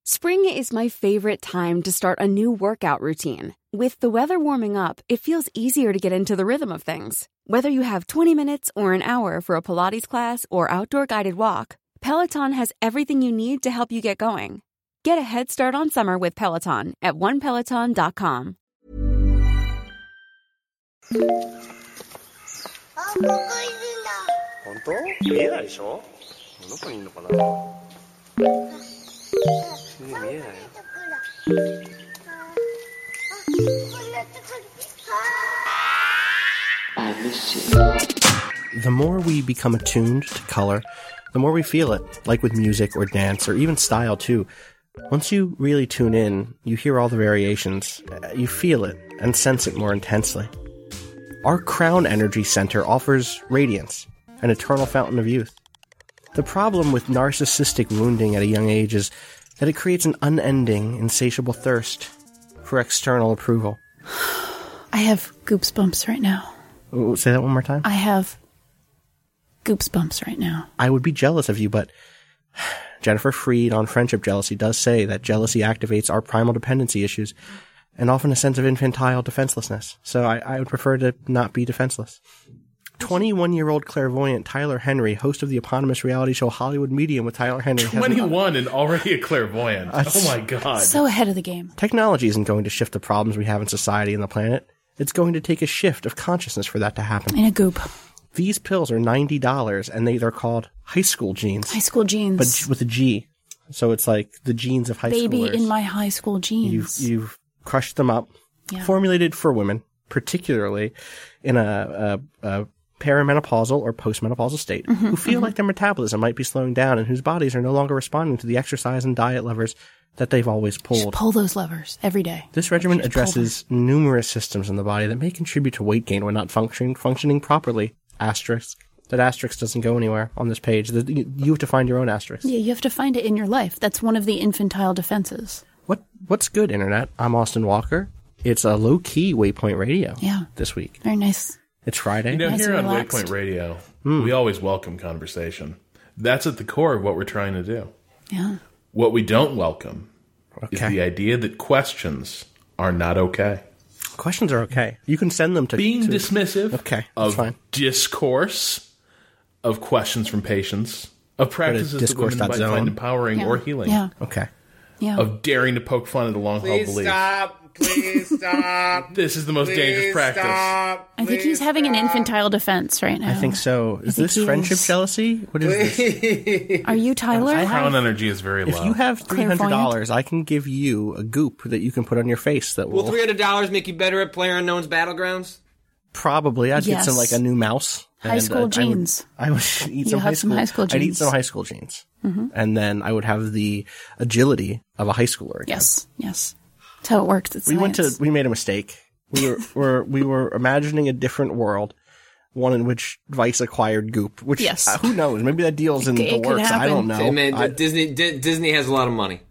Spring is my favorite time to start a new workout routine. With the weather warming up, it feels easier to get into the rhythm of things. Whether you have 20 minutes or an hour for a Pilates class or outdoor guided walk, Peloton has everything you need to help you get going. Get a head start on summer with Peloton at onepeloton.com. 本当？見えないでしょ？どこにいるのかな？見えないよ。 I miss you. The more we become attuned to color, the more we feel it, like with music or dance or even style too. Once you really tune in, you hear all the variations, you feel it and sense it more intensely. Our Crown Energy Center offers radiance, an eternal fountain of youth. The problem with narcissistic wounding at a young age is that it creates an unending, insatiable thirst for external approval. I have goosebumps right now. Ooh, say that one more time. I have goosebumps right now. I would be jealous of you, but Jennifer Freed on Friendship Jealousy does say that jealousy activates our primal dependency issues and often a sense of infantile defenselessness. So I would prefer to not be defenseless. 21-year-old clairvoyant Tyler Henry, host of the eponymous reality show Hollywood Medium with Tyler Henry. 21 and already a clairvoyant. Oh my God. So ahead of the game. Technology isn't going to shift the problems we have in society and the planet. It's going to take a shift of consciousness for that to happen. In a goop. These pills are $90 and they're called high school jeans. High school jeans. But with a G. So it's like the genes of high schoolers. Baby in my high school jeans. You've crushed them up. Yeah. Formulated for women, particularly in a perimenopausal or postmenopausal state, who feel like their metabolism might be slowing down and whose bodies are no longer responding to the exercise and diet levers that they've always pulled. Just pull those levers every day. This regimen addresses numerous systems in the body that may contribute to weight gain when not functioning properly. Asterisk. That asterisk doesn't go anywhere on this page. You have to find your own asterisk. Yeah, you have to find it in your life. That's one of the infantile defenses. What's good, Internet? I'm Austin Walker. It's a low-key Waypoint Radio this week. Very nice. It's Friday. You know, Nice here and on relaxed. Waypoint Radio, we always welcome conversation. That's at the core of what we're trying to do. Yeah. What we don't welcome is the idea that questions are not okay. Questions are okay. You can send them to... Being dismissive that's of fine. discourse, of questions from patients, of practices that women might discourse.zone. find empowering or healing, Yeah. Okay. Yeah. of daring to poke fun at a long-held belief. Please stop. This is the most dangerous practice. I think he's having an infantile defense right now. I think so. Is this he friendship is. jealousy? What is this? Are you Tyler? Crown energy is very low. If you have $300, Clairvoyant? I can give you a goop that you can put on your face that will... Will $300 make you better at PlayerUnknown's Battlegrounds? Probably. I'd get some, Yes. like, a new mouse. High school jeans. I would eat some have some high school I'd eat jeans. some high school jeans. And then I would have the agility of a high schooler again. Yes. Yes. That's how it works. It's We made a mistake. We were imagining a different world, one in which Vice acquired Goop. Which who knows? Maybe that deal's in the It could works. I don't know. Hey, man, Disney has a lot of money.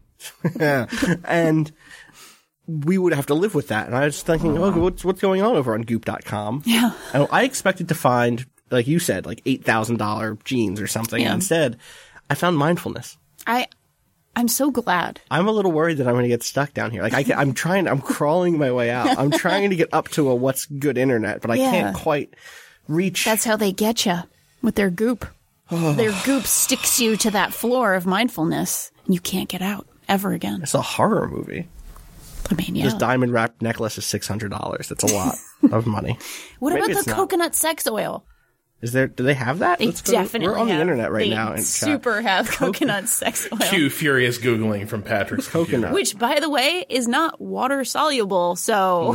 And we would have to live with that. And I was thinking, what's going on over on Goop.com? Yeah. And I expected to find, like you said, like $8,000 jeans or something. Yeah. And instead, I found mindfulness. I'm so glad. I'm a little worried that I'm going to get stuck down here. Like I'm crawling my way out. I'm trying to get up to a what's good internet, but I can't quite reach. That's how they get you with their goop. Their goop sticks you to that floor of mindfulness, and you can't get out ever again. It's a horror movie. I mean, yeah. This diamond wrapped necklace is $600. That's a lot of money. What Maybe about it's the not. coconut sex oil? Do they have that? They definitely We're on the have. internet right They now. And super have coconut sex oil. Cue furious Googling from Patrick's Coconut. Which, by the way, is not water soluble. So,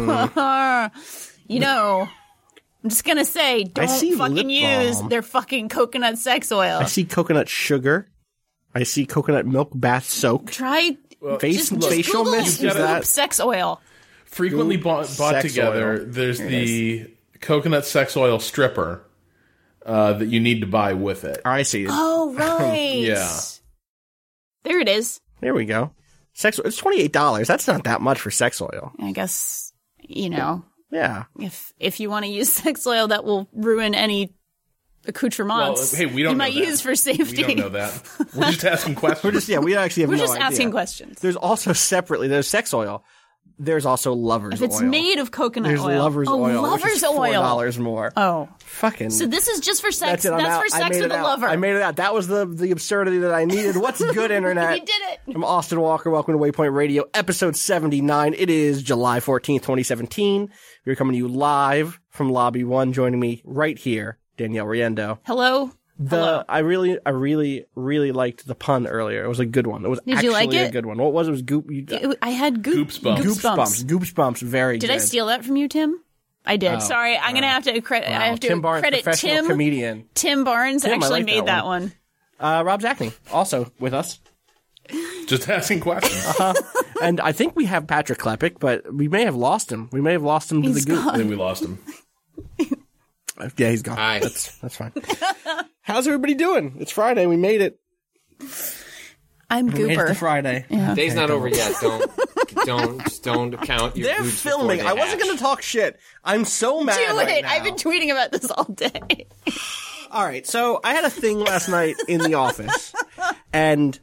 you know, I'm just going to say, don't see fucking lip use balm. their fucking coconut sex oil. I see coconut sugar. I see coconut milk bath soak. Try Facial Google mist. Is goop that sex oil. frequently bought sex together. oil. There's the coconut sex oil stripper that you need to buy with it. I see. Oh, right. Yeah. There it is. There we go. Sex. It's $28. That's not that much for sex oil. I guess, you know, Yeah. if you want to use sex oil that will ruin any accoutrements Well, hey, we don't you know might that. use for safety. We don't know that. We're just asking questions. We actually have We're no just idea. asking questions. There's also separately, there's sex oil. There's also lover's If it's oil. made of coconut There's oil. lover's oil, Lover's which is oil. $4 more. Oh. Fucking. So this is just for sex. That's it. I'm That's out. for I sex made with it a out. lover. I made it out. That was the absurdity that I needed. What's good, Internet? You did it. I'm Austin Walker. Welcome to Waypoint Radio, episode 79. It is July 14th, 2017. We're coming to you live from Lobby 1. Joining me right here, Danielle Riendo. Hello. Hello. I really liked the pun earlier. It was a good one. It was Did actually you like a it? good one. What was it? It was goop. I had Goops bumps. Goops bumps. Very Did good. I steal that from you, Tim? I did. Sorry, I'm gonna have to credit. I have to Tim Barnes, credit professional comedian. Tim Barnes Tim, I actually like made that that one. Rob Zachney, also with us. Just asking questions. And I think we have Patrick Klepek, but we may have lost him. We may have lost him to He's the goop. I think we lost him. Yeah, he's gone. Hi. That's fine. How's everybody doing? It's Friday. We made it. I'm We made it Gooper. to Friday. Day's not over yet. Don't count your They're goops filming. before I they wasn't hatch. going to talk shit. I'm so mad Do right it. now. I've been tweeting about this all day. All right, so I had a thing last night in the office, and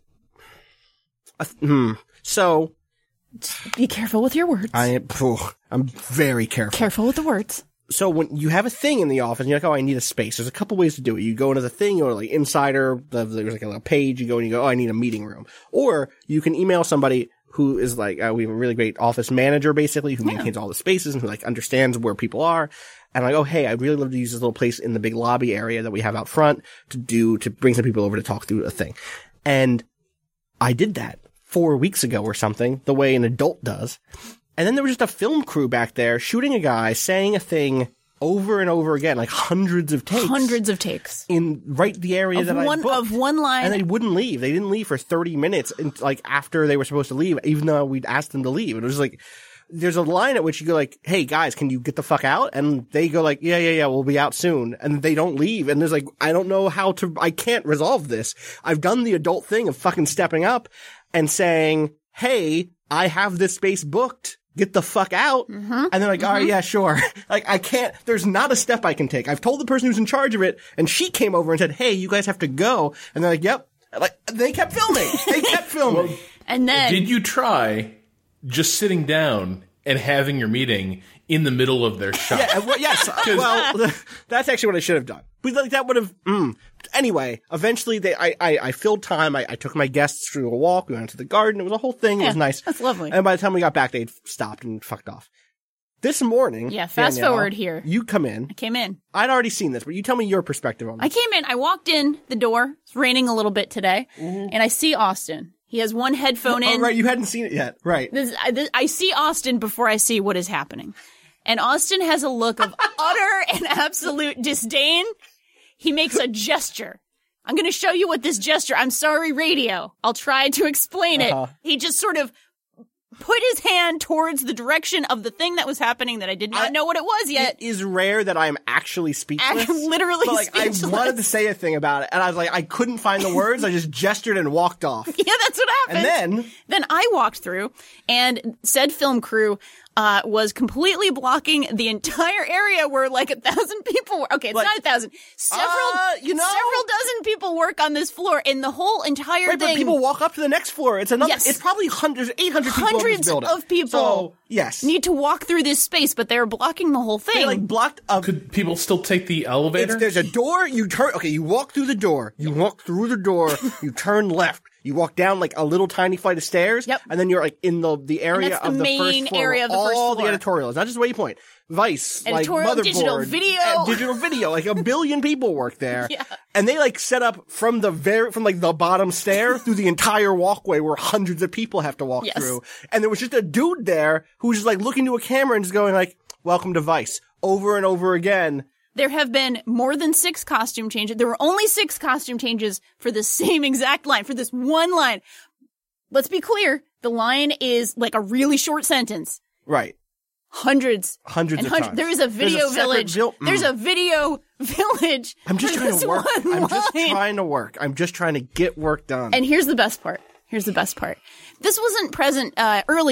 so Be careful with your words. I'm very careful. Careful with the words. So when you have a thing in the office, and you're like, oh, I need a space. There's a couple ways to do it. You go into the thing, or like Insider, there's like a little page. You go and you go, oh, I need a meeting room. Or you can email somebody who is like, we have a really great office manager, basically, who maintains all the spaces and who like understands where people are. And I'm like, oh, hey, I'd really love to use this little place in the big lobby area that we have out front to bring some people over to talk through a thing. And I did that 4 weeks ago or something, the way an adult does. And then there was just a film crew back there shooting a guy saying a thing over and over again, like hundreds of takes. Hundreds of takes. In right the area that I booked. Of one line. And they wouldn't leave. They didn't leave for 30 minutes, like after they were supposed to leave, even though we'd asked them to leave. And it was like, there's a line at which you go like, hey guys, can you get the fuck out? And they go like, yeah, we'll be out soon. And they don't leave. And there's like, I don't know I can't resolve this. I've done the adult thing of fucking stepping up and saying, hey, I have this space booked. Get the fuck out. And they're like, all right, yeah, sure. Like, I can't, there's not a step I can take. I've told the person who's in charge of it, and she came over and said, hey, you guys have to go. And they're like, yep. Like, they kept filming. They kept filming. And then Did you try just sitting down and having your meeting in the middle of their shot? Yeah, yes. Well, that's actually what I should have done. But like, that would have, Anyway, eventually I filled time. I took my guests through a walk. We went to the garden. It was a whole thing. It was nice. that's lovely. And by the time we got back, they'd stopped and fucked off. This morning. Yeah, fast Danielle, forward here. You come in. came in. I'd already seen this, but you tell me your perspective on I this. came in. I walked in the door. It's raining a little bit today. And I see Austin. He has one headphone in. Oh, right. You hadn't seen it yet. Right. I see Austin before I see what is happening. And Austin has a look of utter and absolute disdain. He makes a gesture. I'm going to show you what this gesture, I'm sorry, radio. I'll try to explain it. He just sort of put his hand towards the direction of the thing that was happening that I did not know what it was yet. It is rare that I am actually speechless. I'm literally but, like, speechless. I wanted to say a thing about it, and I was like, I couldn't find the words. I just gestured and walked off. Yeah, that's what happened. And then I walked through, and said film crew was completely blocking the entire area where like 1,000 people were. Okay, it's Like, not 1,000. Several dozen people work on this floor, and the whole entire Right, thing. but people walk up to the next floor. It's another. Yes. It's probably hundreds, 800 people in this Hundreds building. of people So, yes. need to walk through this space, but they're blocking the whole thing. They like blocked up. Could people still take the elevator? There's a door. You turn. Okay, you walk through the door. You walk through the door. You turn left. You walk down like a little tiny flight of stairs. Yep. And then you're like in the area that's the of the main first floor. area of the all first the floor. editorials, not just Waypoint. Vice, Editorial, like digital Motherboard, video. digital video. Like a billion people work there. Yeah. And they like set up from like the bottom stair through the entire walkway where hundreds of people have to walk Yes. through. And there was just a dude there who was just like looking to a camera and just going like, "Welcome to Vice," over and over again. There have been more than 6 costume changes. There were only 6 costume changes for the same exact line, for this one line. Let's be clear. The line is like a really short sentence. Right. Hundreds of hundreds. times. There is a video There's a separate village. There's a video village. I'm just for trying this to work. one I'm just line. trying to work. I'm just trying to get work done. And here's the best part. This wasn't present earlier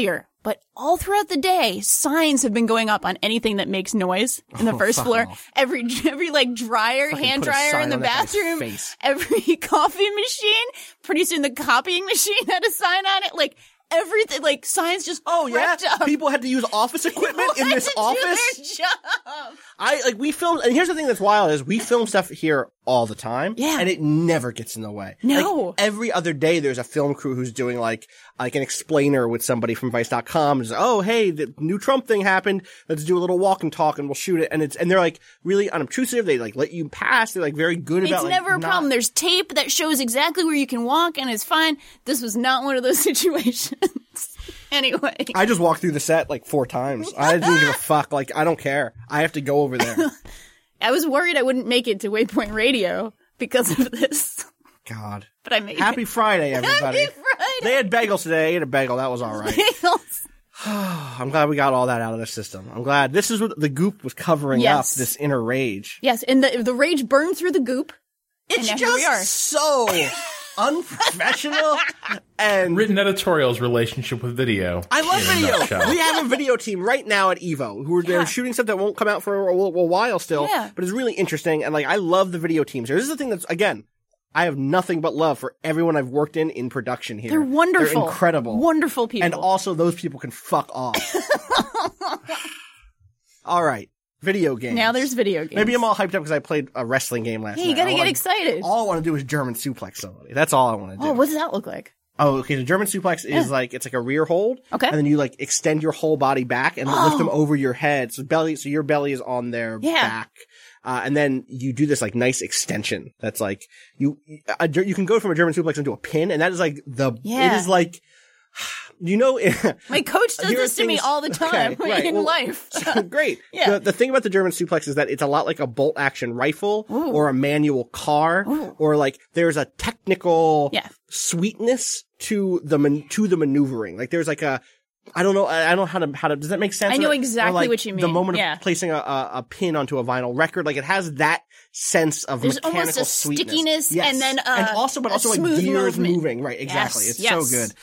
But all throughout the day, signs have been going up on anything that makes noise in the first floor. Every like dryer, hand put a dryer sign in the on that guy's bathroom, face. every coffee machine. Pretty soon the copying machine had a sign on it. Like everything, like signs just crept up. People had to use office equipment in this office. Do their job. We film, and here's the thing that's wild is we film stuff here all the time. Yeah. And it never gets in the way. No. Like, every other day there's a film crew who's doing like an explainer with somebody from Vice.com. It's like, oh, hey, the new Trump thing happened. Let's do a little walk and talk and we'll shoot it. And they're like really unobtrusive. They like let you pass. They're like very good about It's never a problem. There's tape that shows exactly where you can walk and it's fine. This was not one of those situations. Anyway. I just walked through the set like 4 times. I didn't give a fuck. Like, I don't care. I have to go over there. I was worried I wouldn't make it to Waypoint Radio because of this. God. But I made Happy it. Friday, everybody. Happy Friday. They had bagels today. I ate a bagel. That was all right. Bagels. I'm glad we got all that out of the system. I'm glad this is what the goop was covering up, this inner rage. Yes, and the rage burned through the goop. It's and now here we are. just so unprofessional and Written editorials relationship with video. I love in a video. nutshell. We have a video team right now at Evo who are they're shooting stuff that won't come out for a while still, but it's really interesting. And like, I love the video teams here. This is the thing that's, again, I have nothing but love for everyone I've worked in production here. They're wonderful. They're incredible. Wonderful people. And also those people can fuck off. All right. Video games. Now there's video games. Maybe I'm all hyped up because I played a wrestling game last night. Hey, you gotta get excited. All I want to do is German suplex somebody. That's all I want to do. Oh, what does that look like? Oh, okay. The German suplex is like, it's like a rear hold. Okay. And then you like extend your whole body back and lift them over your head. So your belly is on their back. And then you do this like nice extension. That's like, you can go from a German suplex into a pin and that is like it is like, you know, my coach does this to me all the time in life. Great. Yeah. The thing about the German suplex is that it's a lot like a bolt action rifle or a manual car or like there's a technical sweetness to the maneuvering. Like there's like I don't know how to, does that make sense? I know exactly like what you mean. The moment of placing a pin onto a vinyl record, like it has that sense of there's mechanical almost a sweetness. stickiness Yes. and then also like gears moving. Right, exactly. Yes, it's so good.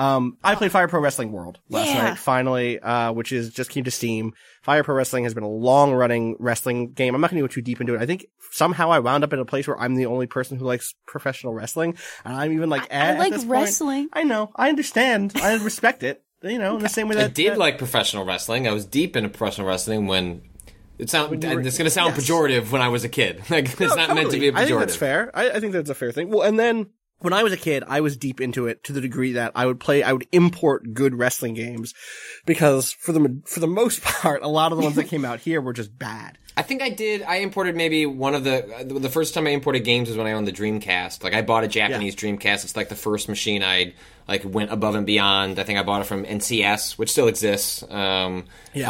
I played Fire Pro Wrestling World last night, finally, which is just came to Steam. Fire Pro Wrestling has been a long running wrestling game. I'm not going to go too deep into it. I think somehow I wound up in a place where I'm the only person who likes professional wrestling. And I'm even like, I like this wrestling. Point, I know. I understand. I respect it. You know, in the same way that I did like professional wrestling. I was deep into professional wrestling when it's going to sound pejorative when I was a kid. Like it's not meant to be a pejorative. I think that's fair. I think that's a fair thing. Well, and then when I was a kid, I was deep into it to the degree that I would import good wrestling games because for the most part, a lot of the ones that came out here were just bad. I think I imported maybe one of the first time I imported games was when I owned the Dreamcast. Like I bought a Japanese Dreamcast. It's like the first machine I like went above and beyond. I think I bought it from NCS, which still exists. The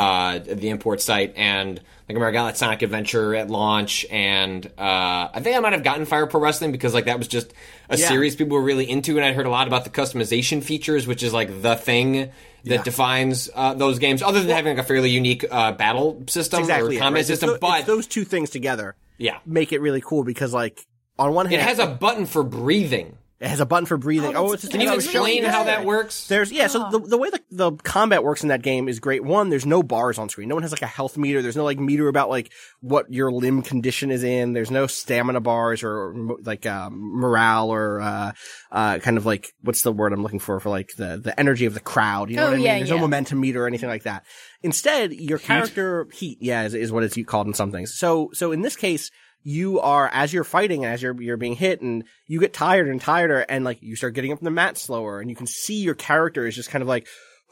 import site, and like I remember I got like Sonic Adventure at launch, and I think I might have gotten Fire Pro Wrestling because like that was just a series people were really into, and I'd heard a lot about the customization features, which is like the thing that defines those games, other than having like a fairly unique battle system or combat system. But those two things together make it really cool because, like, on one hand... It has a button for breathing. It has a button for breathing. Can you explain how that works? So the way the combat works in that game is great. One, there's no bars on screen. No one has like a health meter. There's no like meter about like what your limb condition is in. There's no stamina bars or like morale or kind of like, what's the word I'm looking for like the energy of the crowd. You know what I mean? There's no momentum meter or anything like that. Instead, your character heat, is what it's called in some things. So in this case, you are, as you're fighting, as you're being hit, and you get tired and tireder, and like you start getting up from the mat slower, and you can see your character is just kind of like,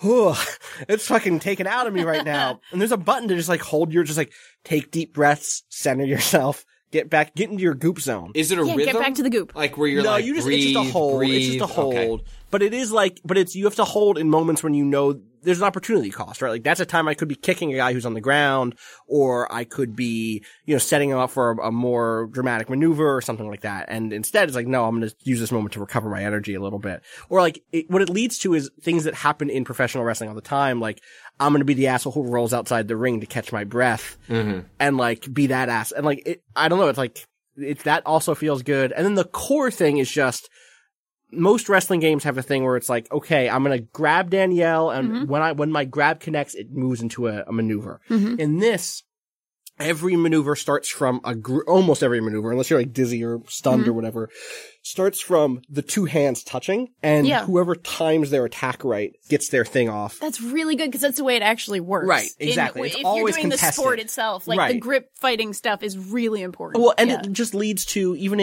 it's fucking taken out of me right now. And there's a button to just like hold just like take deep breaths, center yourself, get into your goop zone. Is it a rhythm? Get back to the goop. Like where you're like, it's just a hold. Breathe. It's just a hold. Okay. But you have to hold in moments when you know there's an opportunity cost, right? Like that's a time I could be kicking a guy who's on the ground, or I could be, setting him up for a more dramatic maneuver or something like that. And instead it's like, no, I'm going to use this moment to recover my energy a little bit. Or like what it leads to is things that happen in professional wrestling all the time. Like I'm going to be the asshole who rolls outside the ring to catch my breath and like be that ass. And like, I don't know. It's like, that also feels good. And then the core thing is just, most wrestling games have a thing where it's like, okay, I'm going to grab Danielle, and when my grab connects, it moves into a maneuver. In this, every maneuver starts from almost every maneuver, unless you're like dizzy or stunned or whatever, starts from the two hands touching, and whoever times their attack right gets their thing off. That's really good because that's the way it actually works. Right, exactly. It's if always you're doing contested. the sport itself, like the grip fighting stuff is really important. Well, and it just leads to, even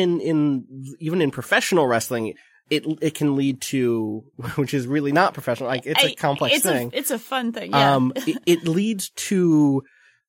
in professional wrestling, it can lead to, which is really not professional, like it's a complex thing. It's a fun thing, yeah. It leads to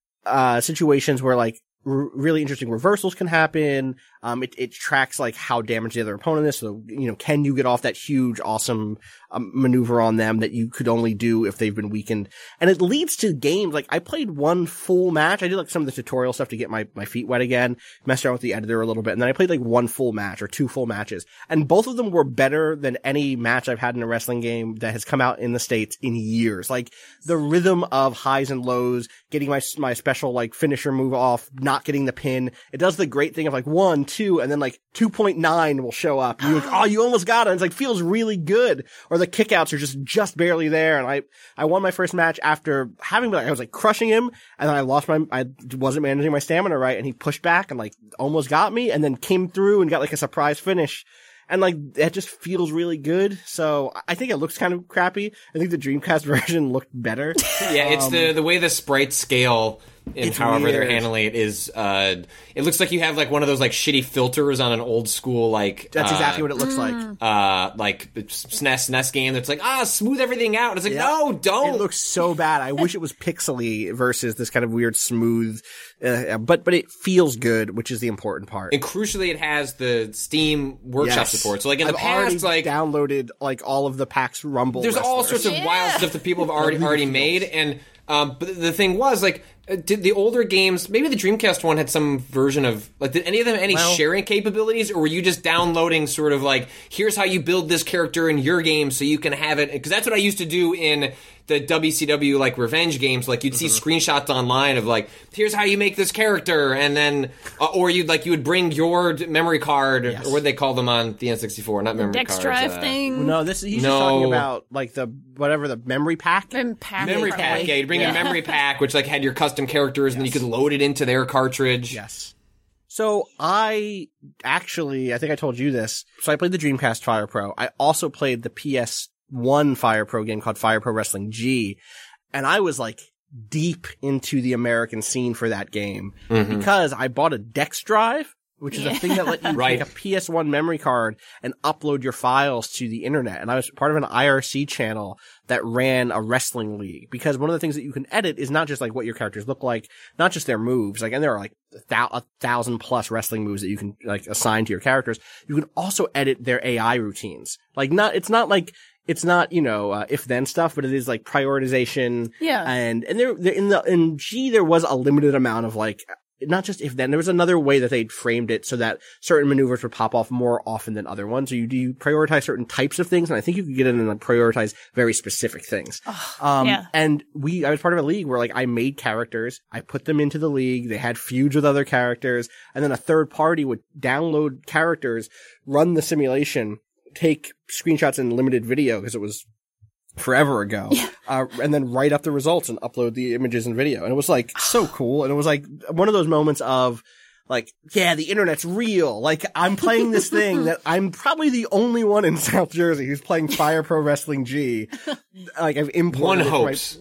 situations where like really interesting reversals can happen. It tracks like how damaged the other opponent is. So, can you get off that huge, awesome maneuver on them that you could only do if they've been weakened? And it leads to games. Like I played one full match. I did like some of the tutorial stuff to get my feet wet again, messed around with the editor a little bit. And then I played like one full match or two full matches. And both of them were better than any match I've had in a wrestling game that has come out in the States in years. Like the rhythm of highs and lows, getting my special like finisher move off, not getting the pin. It does the great thing of like 1, 2, and then like 2.9 will show up. And you're like, oh, you almost got it. And it's like, feels really good. Or the kickouts are just barely there. And I won my first match after having, I was like crushing him, and then I wasn't managing my stamina right, and he pushed back and like almost got me, and then came through and got like a surprise finish. And like, that just feels really good. So I think it looks kind of crappy. I think the Dreamcast version looked better. Yeah, it's the way the sprites scale and however weird. they're handling it is, it looks like you have like one of those like shitty filters on an old school like. That's exactly what it looks like. Like SNES game that's like, smooth everything out. It's like, no, don't. It looks so bad. I wish it was pixely versus this kind of weird smooth, but it feels good, which is the important part. And crucially, it has the Steam Workshop support. So like in the past, like downloaded like all of the PAX Rumble. There's all sorts of wild stuff that people have already made, and but the thing was like. Did the older games, maybe the Dreamcast one had some version of, like, did any of them have any sharing capabilities, or were you just downloading sort of like, here's how you build this character in your game so you can have it? Because that's what I used to do in the WCW, like, revenge games. Like, you'd see screenshots online of, like, here's how you make this character, and then, or you would bring your memory card, or what they call them on the N64, not memory cards. Dex drive thing. No, he's just talking about, like, the memory pack? Memory pack, yeah. You'd bring a memory pack, which, like, had your custom characters, and then you could load it into their cartridge. Yes. So I think I told you this. So I played the Dreamcast Fire Pro. I also played the PS1 Fire Pro game called Fire Pro Wrestling G. And I was like deep into the American scene for that game because I bought a Dex drive, which is a thing that let you take a PS1 memory card and upload your files to the internet. And I was part of an IRC channel that ran a wrestling league, because one of the things that you can edit is not just like what your characters look like, not just their moves, like, and there are like 1,000+ wrestling moves that you can like assign to your characters. You can also edit their AI routines. Like it's not if then stuff, but it is like prioritization. Yeah. And in G there was a limited amount of like, not just if then, there was another way that they'd framed it so that certain maneuvers would pop off more often than other ones. So you prioritize certain types of things, and I think you could get in and prioritize very specific things. And I was part of a league where like I made characters, I put them into the league, they had feuds with other characters, and then a third party would download characters, run the simulation, take screenshots in limited video because it was forever ago, and then write up the results and upload the images and video. And it was like so cool. And it was like one of those moments of like, yeah, the internet's real. Like I'm playing this thing that I'm probably the only one in South Jersey who's playing Fire Pro Wrestling G. Like I've imported one hopes.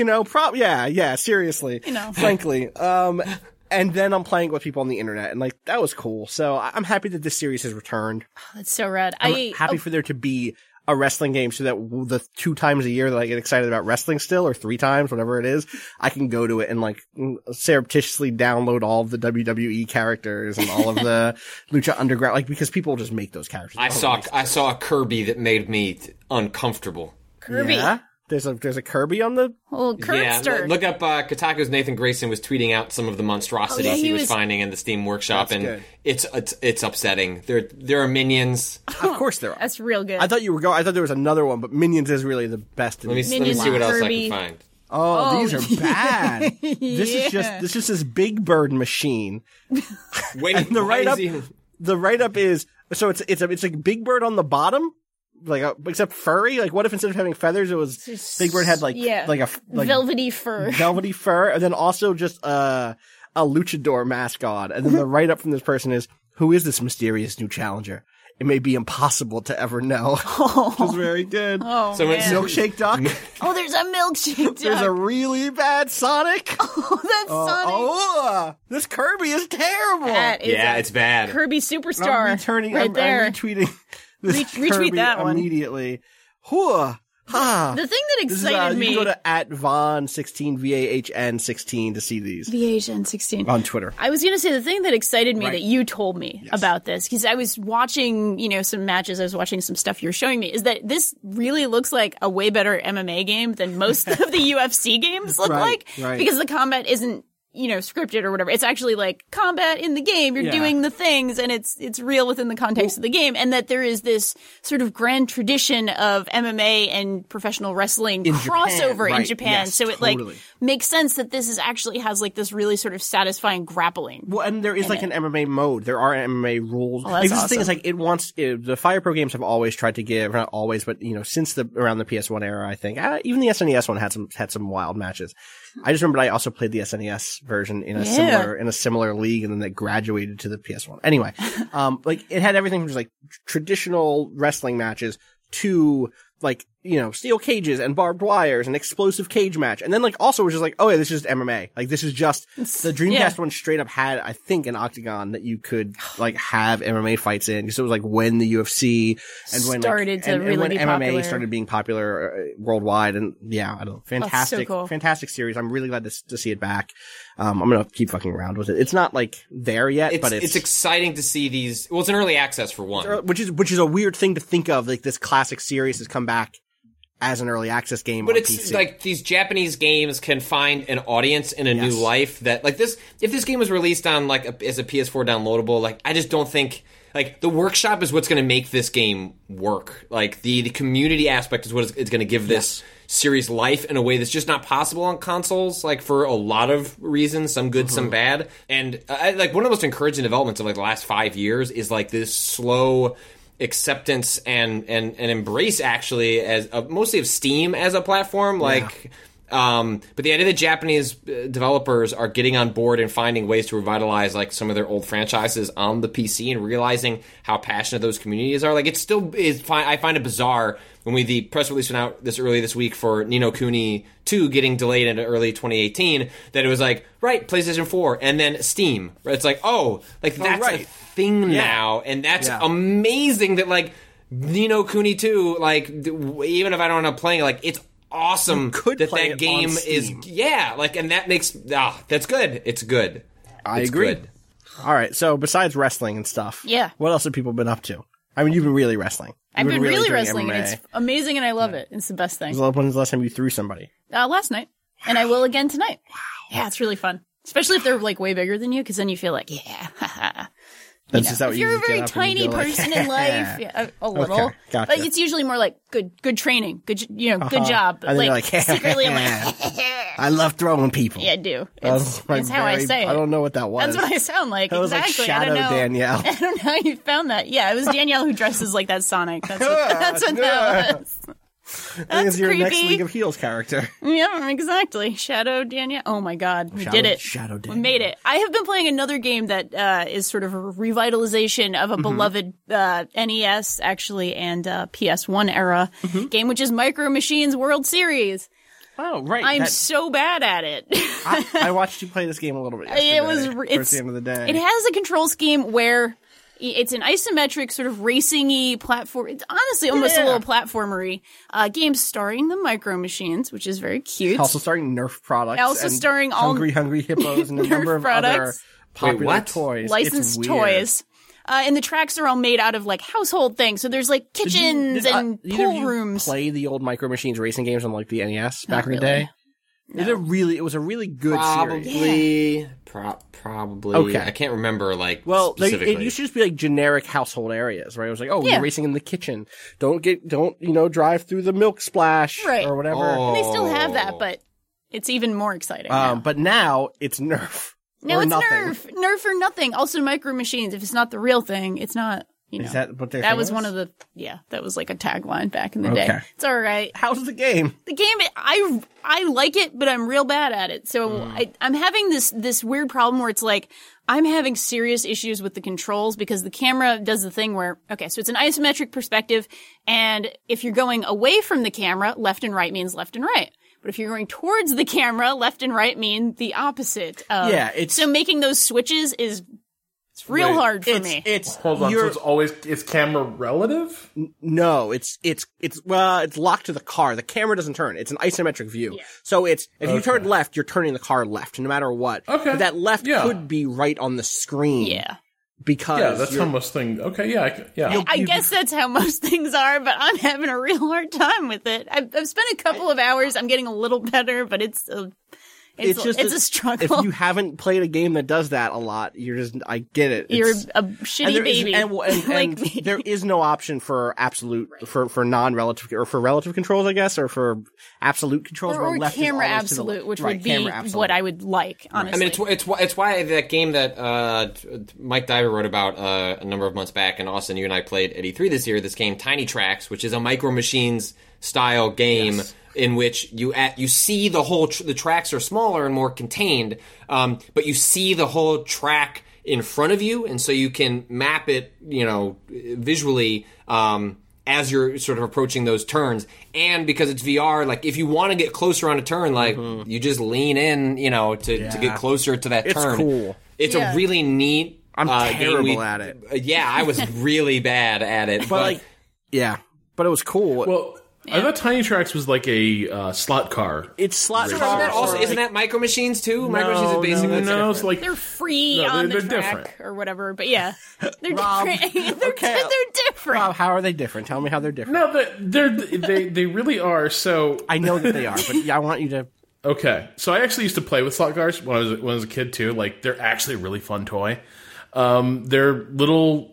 Seriously. Frankly. And then I'm playing with people on the internet, and like that was cool. So I'm happy that this series has returned. Oh, that's so rad. I'm happy for there to be a wrestling game so that the 2 times a year that I get excited about wrestling still, or 3 times, whatever it is, I can go to it and like surreptitiously download all of the WWE characters and all of the Lucha Underground, like, because people just make those characters. I saw a Kirby that made me uncomfortable. Kirby. Yeah? There's a Kirby on the... Oh, Kirkster. Yeah, look up, Kotaku's Nathan Grayson was tweeting out some of the monstrosities he was finding in the Steam Workshop, and good. It's upsetting. There are minions. Of course there are. That's real good. I thought there was another one, but Minions is really the best. Let me see what else I can find. Oh, these are bad. This is just this Big Bird machine. Wait, and the write up is, so it's like Big Bird on the bottom, except furry. Like, what if instead of having feathers, it was Big Bird had like velvety fur, and then also just a luchador mask on, and then the write up from this person is, "Who is this mysterious new challenger? It may be impossible to ever know." Which is very good. Oh, So man. Milkshake Duck. Oh, there's a milkshake duck. There's a really bad Sonic. Oh, that's Sonic. This Kirby is terrible. That is Yeah, a it's bad. Kirby superstar. I'm returning. right I'm there. retweeting this Retweet Kirby that one. immediately. Hooah. Ha. The thing that This is, excited you me. can go to @Vaughn16 VAHN16 to see these VHN16 on Twitter. I was going to say the thing that excited me Right. that you told me about this, because I was watching, some matches, I was watching some stuff you were showing me, is that this really looks like a way better MMA game than most of the UFC games look Right, like, right. because the combat isn't, scripted or whatever. It's actually like combat in the game. You're doing the things, and it's real within the context of the game, and that there is this sort of grand tradition of MMA and professional wrestling crossover in Japan. Yes, so it totally. makes sense that this is actually has like this really sort of satisfying grappling. Well, and there is like an MMA mode. There are MMA rules. Oh, like, that's this thing is awesome. the Fire Pro games have always tried to give, not always, but since around the PS1 era, I think even the SNES one had some wild matches. I just remember I also played the SNES version in a similar league, and then they graduated to the PS1. Anyway, like it had everything from just like traditional wrestling matches to like, steel cages and barbed wires and explosive cage match. And then like also was just like, oh yeah, this is just MMA. Like this is just the Dreamcast one straight up had, I think, an octagon that you could like have MMA fights in. So it was like when the UFC and when started to really when be MMA popular. started being popular worldwide. And yeah, I don't know. Fantastic, cool. fantastic series. I'm really glad to see it back. I'm going to keep fucking around with it. It's not like there yet, but it's exciting to see these. Well, it's an early access for one. which is a weird thing to think of. Like this classic series has come back as an early access game, But on it's PC. like these Japanese games can find an audience in a new life that like this. If this game was released on like as a PS4 downloadable, like I just don't think like the workshop is what's going to make this game work. Like the community aspect is what is going to give this series life in a way that's just not possible on consoles. Like for a lot of reasons, some good, some bad. And like one of the most encouraging developments of like the last 5 years is like this slow acceptance and embrace actually as mostly of Steam as a platform. Like, but the idea that Japanese developers are getting on board and finding ways to revitalize like some of their old franchises on the PC and realizing how passionate those communities are, like it still is fine. I find it bizarre when the press release went out early this week for Ni no Kuni 2 getting delayed into early 2018, that it was like, right, PlayStation 4 and then Steam. It's like, that's a thing now, and that's amazing that like Ni no Kuni 2, like even if I don't end up playing it, like it's awesome that game is and that makes that's good. It's good. I It's agree. good. All right. So besides wrestling and stuff, Yeah. what else have people been up to? I mean, you've been really wrestling. I've been really doing wrestling, MMA. and it's amazing, and I love it. It's the best thing. When's the last time you threw somebody? Last night, and I will again tonight. Wow. Yeah, it's really fun, especially if they're like way bigger than you, because then you feel like, That's just how if you you're a just very get up and you tiny go like, person in life, a little. Okay, gotcha. But it's usually more like good training, good job. But And then you're like, like, secretly, I'm like, I love throwing people. yeah, I do. That's It's how I say it. I don't know what that was. That's what I sound like. That was like exactly. Shadow I don't know. Danielle. I don't know how you found that. Yeah, it was Danielle who dresses like that Sonic. That's what that was. I think That's it's your next creepy. League of Heels character. Yeah, exactly. Shadow Danielle. Oh my God, we did it. Shadow We Danielle. made it. I have been playing another game that is sort of a revitalization of a beloved NES, actually, and PS1 era game, which is Micro Machines World Series. Oh, right. I'm so bad at it. I watched you play this game a little bit yesterday. Towards the end of the day. It has a control scheme where it's an isometric sort of racing-y platform. It's honestly almost a little platformery game starring the Micro Machines, which is very cute. Also starring Nerf products. Also and starring all Hungry Hippos and a Nerf number of other products. popular what? toys. Licensed It's weird. toys. And the tracks are all made out of like household things. So there's like kitchens and Either of pool you rooms. play the old Micro Machines racing games on like the NES back in the really. day? It was a really good series. Probably. Okay. I can't remember like Well, specifically. it used to just be like generic household areas, right? It was like, Yeah. you're racing in the kitchen. Don't drive through the milk splash Right. or whatever. Oh. And they still have that, but it's even more exciting. But now it's Nerf. No, or it's nothing. Nerf. Nerf or nothing. Also, Micro Machines. If it's not the real thing, it's not You know, Is that what they're that was one of the that was like a tagline back in the Okay. day. It's all right. How's the game? The game, I like it, but I'm real bad at it. So I'm having this weird problem where it's like I'm having serious issues with the controls because the camera does the thing where, okay, so it's an isometric perspective, and if you're going away from the camera, left and right means left and right. But if you're going towards the camera, left and right mean the opposite. So making those switches is real hard for me. Hold on. So it's camera relative? No, it's locked to the car. The camera doesn't turn. It's an isometric view. Yeah. So if you turn left, you're turning the car left, no matter what. Okay. But that left could be right on the screen. Yeah. Because that's how most things. Okay, I guess that's how most things are, but I'm having a real hard time with it. I've spent a couple of hours. I'm getting a little better, but it's a struggle. If you haven't played a game that does that a lot, I get it. You're a shitty baby. And me. There is no option for absolute, for non-relative, or for relative controls, I guess, or for absolute controls. Or camera absolute, which would be what I would like, honestly. I mean, it's why that game that Mike Diver wrote about a number of months back, and Austin, you and I played at E3 this year, this game Tiny Tracks, which is a Micro Machines style game. Yes. In which you see the whole the tracks are smaller and more contained, but you see the whole track in front of you, and so you can map it, visually as you're sort of approaching those turns. And because it's VR, like if you want to get closer on a turn, like you just lean in, to get closer to that turn. It's cool. It's a really neat. I'm terrible at it. I was really bad at it, but it was cool. Well. I thought Tiny Tracks was like a slot car. It's slot car. Isn't that Micro Machines too? No, Micro Machines is basically no, it's like they're free on the track different. Or whatever. But yeah, they're different. They're different. Rob, how are they different? Tell me how they're different. No, they really are. So I know that they are, but I want you to. Okay, so I actually used to play with slot cars when I was a kid too. Like they're actually a really fun toy. They're little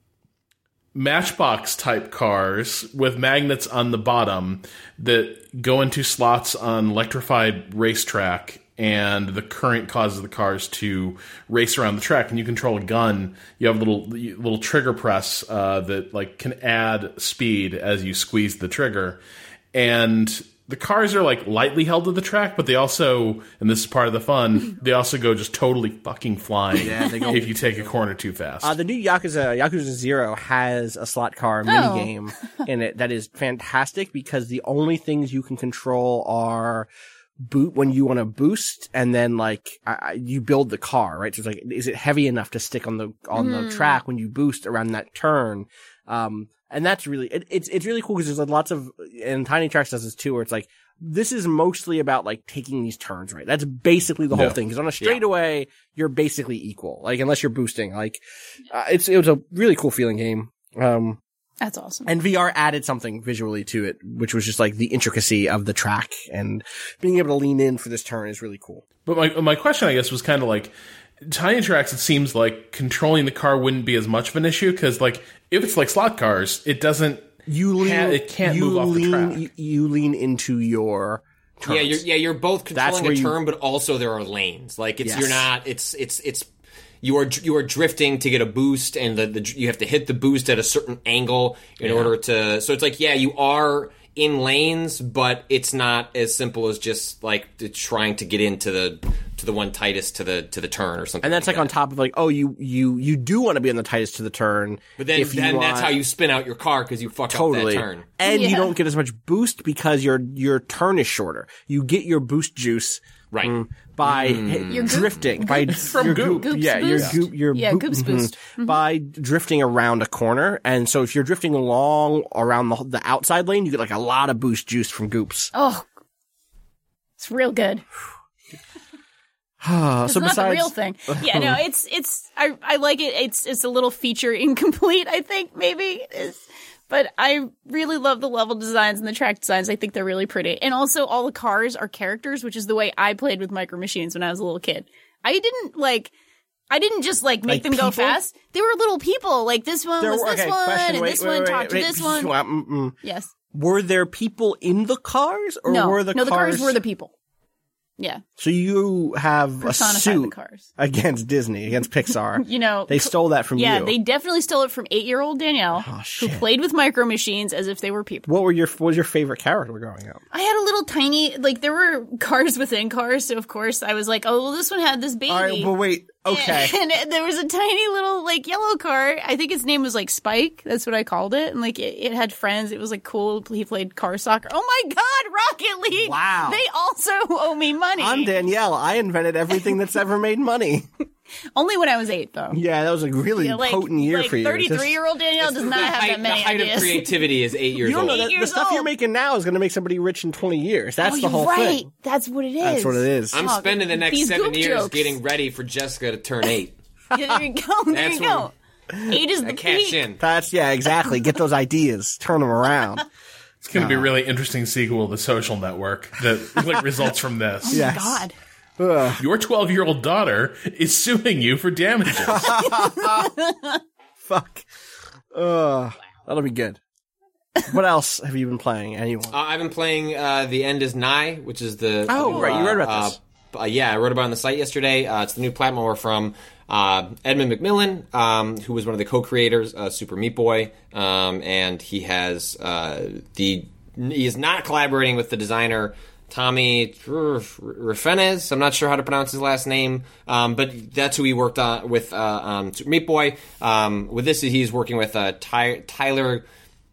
Matchbox type cars with magnets on the bottom that go into slots on electrified racetrack, and the current causes the cars to race around the track. And you control a gun. You have a little trigger press that like can add speed as you squeeze the trigger. And the cars are like lightly held to the track, but they also, and this is part of the fun, they also go just totally fucking flying if you take a corner too fast. The new Yakuza 0 has a slot car minigame in it that is fantastic because the only things you can control are when you want to boost, and then you build the car, right? So it's like, is it heavy enough to stick on the track when you boost around that turn? And that's really, it's really cool because there's lots of, and Tiny Tracks does this too, where it's like, this is mostly about like taking these turns, right? That's basically the whole thing. Because on a straightaway, you're basically equal, like unless you're boosting. Like, it was a really cool feeling game. That's awesome. And VR added something visually to it, which was just like the intricacy of the track, and being able to lean in for this turn is really cool. But my question, I guess, was kind of like, Tiny Tracks, it seems like controlling the car wouldn't be as much of an issue, because like if it's like slot cars, it doesn't. It can't move off the track. You lean into your turns. You're both controlling a turn, but also there are lanes. Like you're not. You are drifting to get a boost, and you have to hit the boost at a certain angle in order to. So it's like you are in lanes, but it's not as simple as just like trying to get into the one tightest to the turn or something. And that's like on top of like, you do want to be on the tightest to the turn, but then that's how you spin out your car because you fuck up that turn, and you don't get as much boost because your turn is shorter. You get your boost juice by drifting by from your goop. Goop's boost by drifting around a corner. And so if you're drifting along around the outside lane, you get like a lot of boost juice from Goops. Oh, it's real good. It's not the real thing. Yeah, no, I like it. It's a little feature incomplete, I think, maybe. But I really love the level designs and the track designs. I think they're really pretty. And also all the cars are characters, which is the way I played with Micro Machines when I was a little kid. I didn't just make them go fast. They were little people. Like this one was this one, and this one talked to this one. Yes. Were there people in the cars, or no, were the cars? No, the cars were the people. Yeah. So you have a Personify the suit cars. against Disney, against Pixar. You know, They stole that from yeah, you. they definitely stole it from 8-year-old Danielle, who shit. played with Micro Machines as if they were people. What was your favorite character growing up? I had a little tiny, like, there were cars within cars, so of course I was like, oh, well, this one had this baby. All right, but wait. Okay. And there was a tiny little, like, yellow car. I think its name was, like, Spike. That's what I called it. And, like, it had friends. It was, like, cool. He played car soccer. Oh, my God, Rocket League! Wow. They also owe me money. I'm Danielle. I invented everything that's ever made money. Only when I was 8, though. Yeah, that was a really Like, potent year for you. 33-year-old Danielle does not have that many the height ideas. of creativity is 8 years You don't old. know that 8 the years stuff you're old. making now is going to make somebody rich in 20 years. That's Oh, the you're whole right. thing. That's what it is. That's what it is. I'm Oh, spending the next these 7 goop years jokes. getting ready for Jessica to turn 8. Yeah, there you go. There That's you go. 8 is the I cash peak. in. That's exactly. Get those ideas, turn them around. It's going to be a really interesting sequel, The Social Network, that like results from this. Yes. God. Your 12-year-old daughter is suing you for damages. Fuck. That'll be good. What else have you been playing? Anyone? I've been playing The End Is Nigh, which is the... Oh, right, you read about this. Yeah, I wrote about it on the site yesterday. It's the new platformer from Edmund McMillan, who was one of the co-creators of Super Meat Boy, and he has he is not collaborating with the designer Tommy Refenes. I'm not sure how to pronounce his last name, but that's who he worked on with Super Meat Boy. With this, he's working with Tyler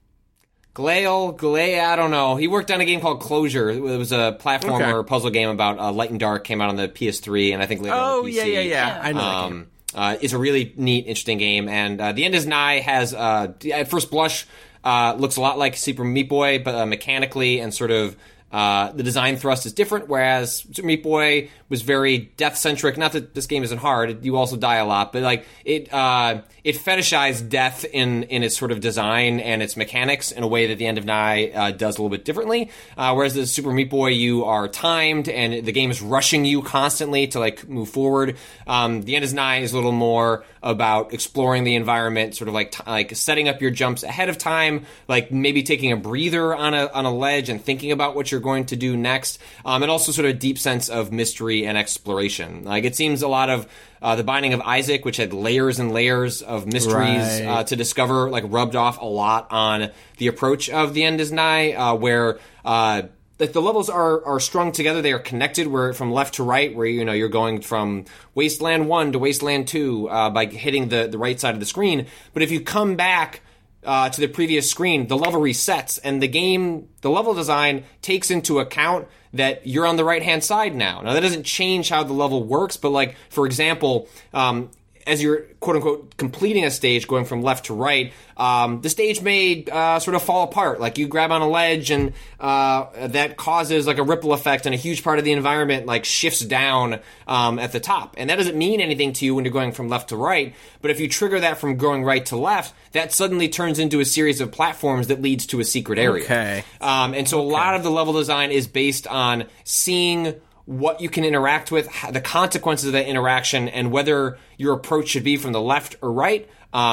Glale, I don't know. He worked on a game called Closure. It was a platformer puzzle game about Light and Dark. Came out on the PS3 and I think later on the PC. yeah. I know that game. It's a really neat, interesting game. And The End Is Nigh has, at first blush, looks a lot like Super Meat Boy, but mechanically and sort of the design thrust is different, whereas Super Meat Boy was very death-centric. Not that this game isn't hard, you also die a lot, but like it fetishized death in its sort of design and its mechanics in a way that The End of Nigh does a little bit differently. Whereas the Super Meat Boy, you are timed, and the game is rushing you constantly to like move forward. The End is Nigh is a little more about exploring the environment, sort of like setting up your jumps ahead of time, like maybe taking a breather on a ledge and thinking about what you're going to do next, and also sort of a deep sense of mystery and exploration. Like it seems a lot of The Binding of Isaac, which had layers and layers of mysteries to discover, like rubbed off a lot on the approach of The End is Nigh, where like the levels are strung together, they are connected, where from left to right, where you're going from Wasteland 1 to Wasteland 2 by hitting the right side of the screen. But if you come back to the previous screen, the level resets, and the level design takes into account that you're on the right-hand side now. Now, that doesn't change how the level works, but, like, for example, as you're, quote-unquote, completing a stage going from left to right, the stage may sort of fall apart. Like, you grab on a ledge, and that causes, like, a ripple effect, and a huge part of the environment, like, shifts down at the top. And that doesn't mean anything to you when you're going from left to right, but if you trigger that from going right to left, that suddenly turns into a series of platforms that leads to a secret area. Okay. And so a lot of the level design is based on seeing what you can interact with, the consequences of that interaction, and whether your approach should be from the left or right.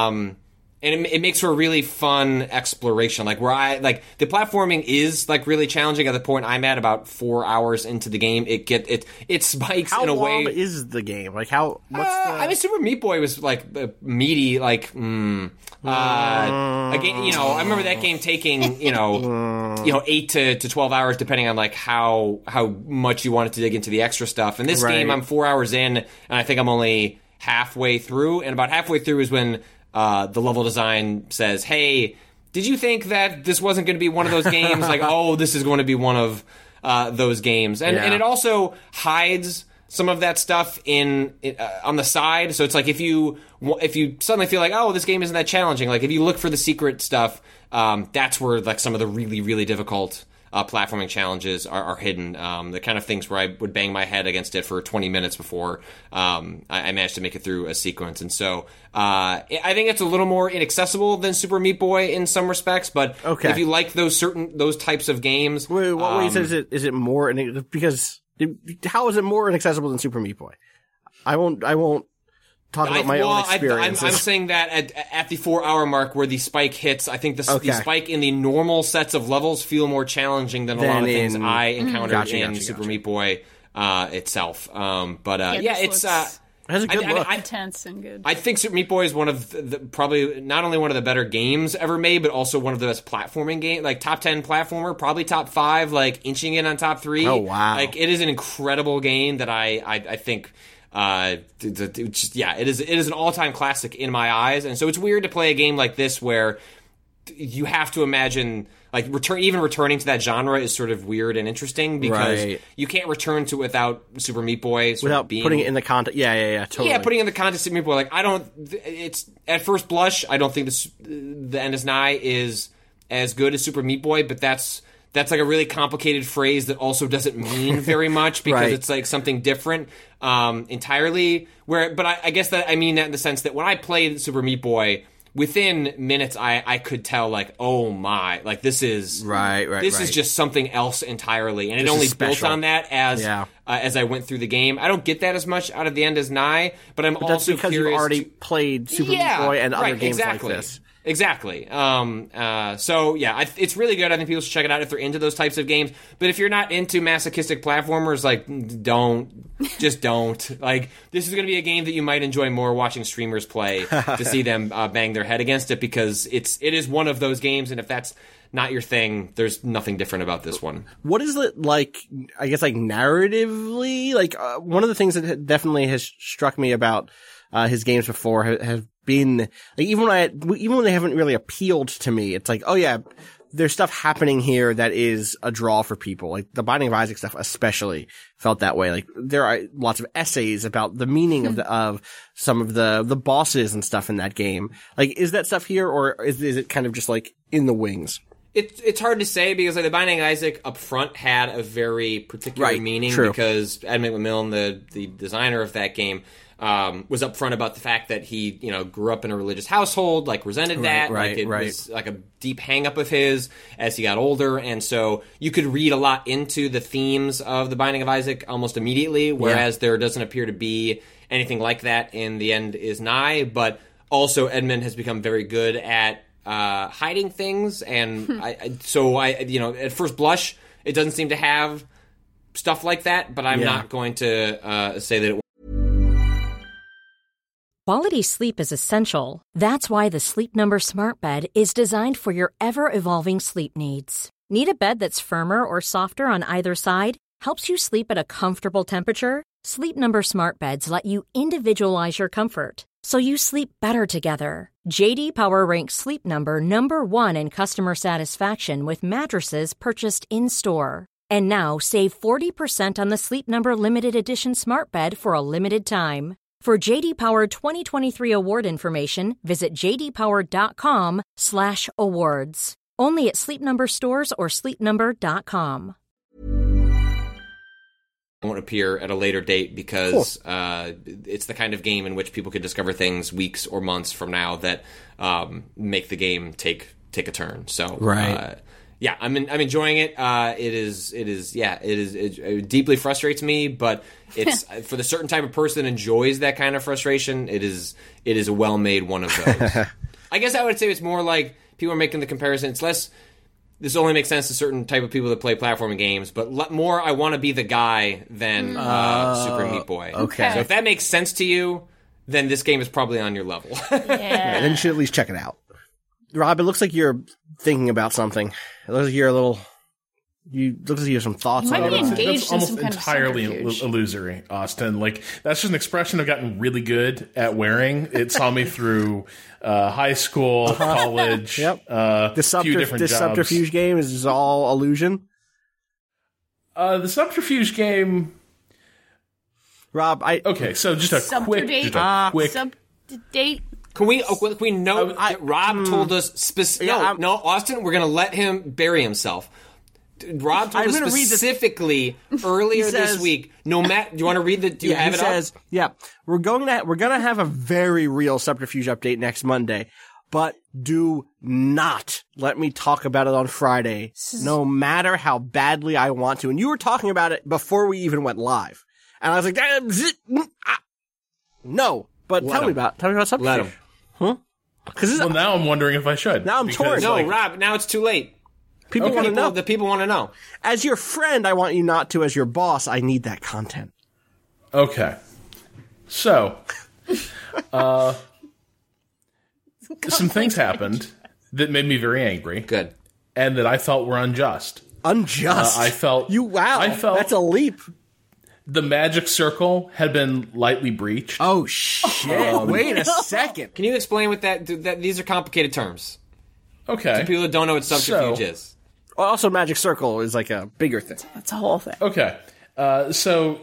And it makes for a really fun exploration. Like the platforming is like really challenging. At the point I'm at, about 4 hours into the game, it spikes in a way. How long is the game? Like how? I mean, Super Meat Boy was like meaty. Like again, I remember that game taking 8 to 12 hours, depending on like how much you wanted to dig into the extra stuff. And this game, I'm 4 hours in, and I think I'm only halfway through. And about halfway through is when the level design says, hey, did you think that this wasn't going to be one of those games? Like, oh, this is going to be one of those games. And it also hides some of that stuff on the side. So it's like if you suddenly feel like, oh, this game isn't that challenging, like if you look for the secret stuff, that's where like some of the really, really difficult platforming challenges are hidden. The kind of things where I would bang my head against it for 20 minutes before I managed to make it through a sequence. And so I think it's a little more inaccessible than Super Meat Boy in some respects. But if you like those types of games, wait, what way is it more? Because how is it more inaccessible than Super Meat Boy? I won't talk about my own experiences. I'm saying that at the 4 hour mark where the spike hits, I think the spike in the normal sets of levels feel more challenging than a lot of things I encountered in Super Meat Boy. itself. But this it's. It has a good look. intense and good. I think Super Meat Boy is one of probably not only one of the better games ever made, but also one of the best platforming games. Like top 10 platformer, probably top 5, like inching in on top 3. Oh wow! Like it is an incredible game that I think. It is an all-time classic in my eyes, and so it's weird to play a game like this where you have to imagine. Like returning to that genre is sort of weird and interesting because you can't return to it without Super Meat Boy without putting it in the context. Yeah, totally. Yeah, putting it in the context of Meat Boy. Like it's at first blush, I don't think the End is Nigh is as good as Super Meat Boy, but that's like a really complicated phrase that also doesn't mean very much because it's like something different entirely. But I guess that I mean that in the sense that when I played Super Meat Boy. Within minutes, I could tell, like, oh my, like, this is... This is just something else entirely. And it only built on that as I went through the game. I don't get that as much out of The End is Nigh, but I'm also that's because curious... you've already played Super Meat Boy and other games like this. Exactly. It's really good. I think people should check it out if they're into those types of games. But if you're not into masochistic platformers, like, don't. Like, this is going to be a game that you might enjoy more watching streamers play to see them bang their head against it because it is one of those games, and if that's not your thing, there's nothing different about this one. What is it like, I guess, like, narratively? Like, one of the things that definitely has struck me about his games before have been, like, even when they haven't really appealed to me, it's like, oh yeah, there's stuff happening here that is a draw for people. Like the Binding of Isaac stuff especially felt that way. Like there are lots of essays about the meaning of some of the bosses and stuff in that game. Like, is that stuff here, or is it kind of just like in the wings? It's hard to say because like the Binding of Isaac up front had a very particular meaning because Ed McMillan, the designer of that game, was upfront about the fact that he, grew up in a religious household, like resented that, was like a deep hang-up of his as he got older, and so you could read a lot into the themes of the Binding of Isaac almost immediately, whereas there doesn't appear to be anything like that in The End is Nigh, but also Edmund has become very good at hiding things, and at first blush, it doesn't seem to have stuff like that, but I'm not going to say that it. Quality sleep is essential. That's why the Sleep Number Smart Bed is designed for your ever-evolving sleep needs. Need a bed that's firmer or softer on either side? Helps you sleep at a comfortable temperature? Sleep Number Smart Beds let you individualize your comfort, so you sleep better together. J.D. Power ranks Sleep Number number 1 in customer satisfaction with mattresses purchased in-store. And now save 40% on the Sleep Number Limited Edition Smart Bed for a limited time. For J.D. Power 2023 award information, visit jdpower.com/awards. Only at Sleep Number stores or sleepnumber.com. Won't appear at a later date because it's the kind of game in which people could discover things weeks or months from now that make the game take a turn. So I'm enjoying it. It deeply frustrates me, but it's for the certain type of person that enjoys that kind of frustration. It is a well-made one of those. I guess I would say it's more like people are making the comparison. It's less. This only makes sense to certain type of people that play platforming games, but more I want to be the guy than Super Meat Boy. Okay. So if that makes sense to you, then this game is probably on your level. Yeah, then you should at least check it out. Rob, it looks like you're thinking about something. It looks like you're looks like you have some thoughts on it. Engaged that's almost in some kind entirely of illusory, Austin. Like, that's just an expression I've gotten really good at wearing. It saw me through high school, college, few different jobs. Subterfuge game is all illusion? The subterfuge game... Rob, Okay, so just a quick... Subdate. Can we note that Rob told us Austin, we're going to let him bury himself. Rob told us specifically earlier this week. No matter, do you want to read the? Do you have it up? Yeah, we're gonna have a very real Subterfuge update next Monday, but do not let me talk about it on Friday, no matter how badly I want to. And you were talking about it before we even went live, and I was like, no. But tell me about Subterfuge. Let him. Huh? Well, now I'm wondering if I should. Now I'm torn. No, Rob. Now it's too late. People want to know. The people want to know. As your friend, I want you not to. As your boss, I need that content. Okay. So, some things happened that made me very angry. Good. And that I felt were unjust. Unjust? I felt... I felt that's a leap. The magic circle had been lightly breached. Oh, shit. Wait a second. Can you explain what that these are complicated terms. Okay. To people that don't know what subterfuge is. Also, magic circle is like a bigger thing. That's a whole thing. Okay. So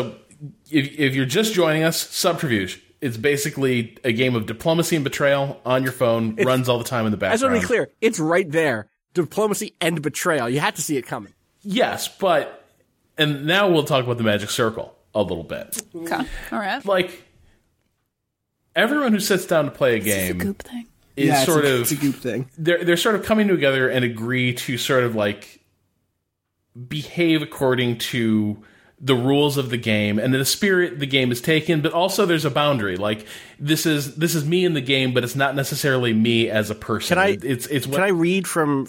if you're just joining us, subterfuge. It's basically a game of diplomacy and betrayal on your phone, runs all the time in the I just want background. to be clear. It's right there. Diplomacy and betrayal. You had to see it coming. Yes, and now we'll talk about the magic circle a little bit. Okay. All right. Like, everyone who sits down to play a This is game a goop thing. is it's a goop thing. They're sort of coming together and agree to sort of like behave according to the rules of the game and the spirit the game is taken, but also there's a boundary. Like, this is me in the game, but it's not necessarily me as a person. Can I read from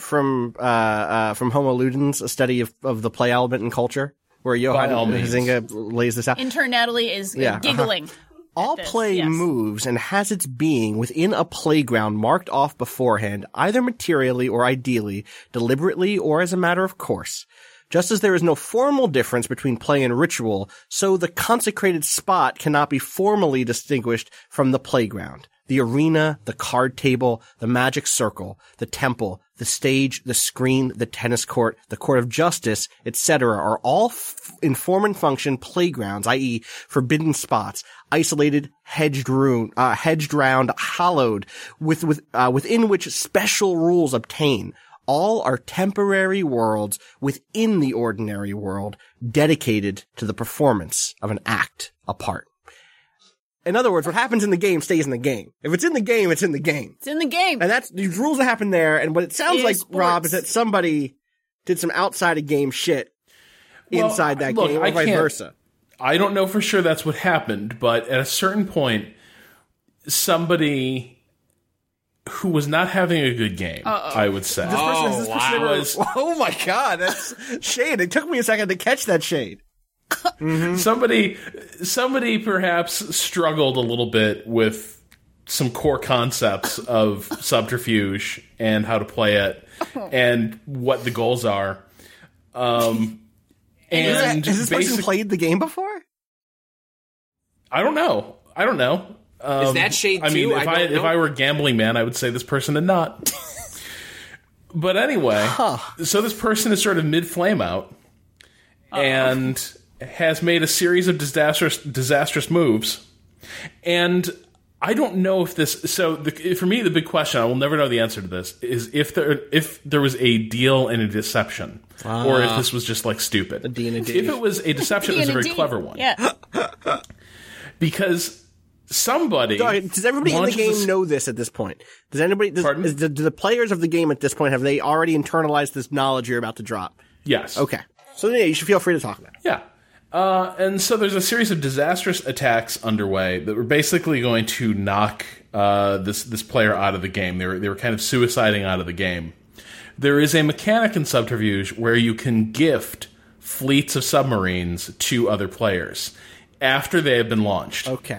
Homo Ludens, a study of the play element and culture, where Johan Huizinga lays this out? Intern Natalie is giggling. All play moves and has its being within a playground marked off beforehand, either materially or ideally, deliberately or as a matter of course. Just as there is no formal difference between play and ritual, so the consecrated spot cannot be formally distinguished from the playground. The arena, the card table, the magic circle, the temple, the stage, the screen, the tennis court, the court of justice, etc. are all in form and function playgrounds, i.e. forbidden spots, isolated, hedged round, hollowed, within which special rules obtain. All are temporary worlds within the ordinary world, dedicated to the performance of an act apart. In other words, what happens in the game stays in the game. If it's in the game, it's in the game. It's in the game. And that's these rules that happen there. And what it sounds like, sports. Rob, is that somebody did some outside of game shit inside that game, or vice versa. I don't know for sure that's what happened, but at a certain point, somebody who was not having a good game, I would say. Oh my god, that's shade. It took me a second to catch that shade. Mm-hmm. Somebody perhaps struggled a little bit with some core concepts of subterfuge and how to play it and what the goals are. And has this person played the game before? I don't know. Is that shade too? I mean, if I were a gambling man, I would say this person had not. But anyway, so this person is sort of mid-flame out and has made a series of disastrous moves. And I don't know if this... So for me, the big question, I will never know the answer to this, is if there was a deal and a deception, or if this was just like stupid. A D and a D. If it was a deception, it was a very clever one. Yeah. Because... Somebody. Does everybody in the game know this at this point? Does anybody? Do the players of the game at this point, have they already internalized this knowledge you're about to drop? Yes. Okay. So yeah, you should feel free to talk about it. Yeah. And so there's a series of disastrous attacks underway that were basically going to knock this player out of the game. They were kind of suiciding out of the game. There is a mechanic in Subterfuge where you can gift fleets of submarines to other players after they have been launched. Okay.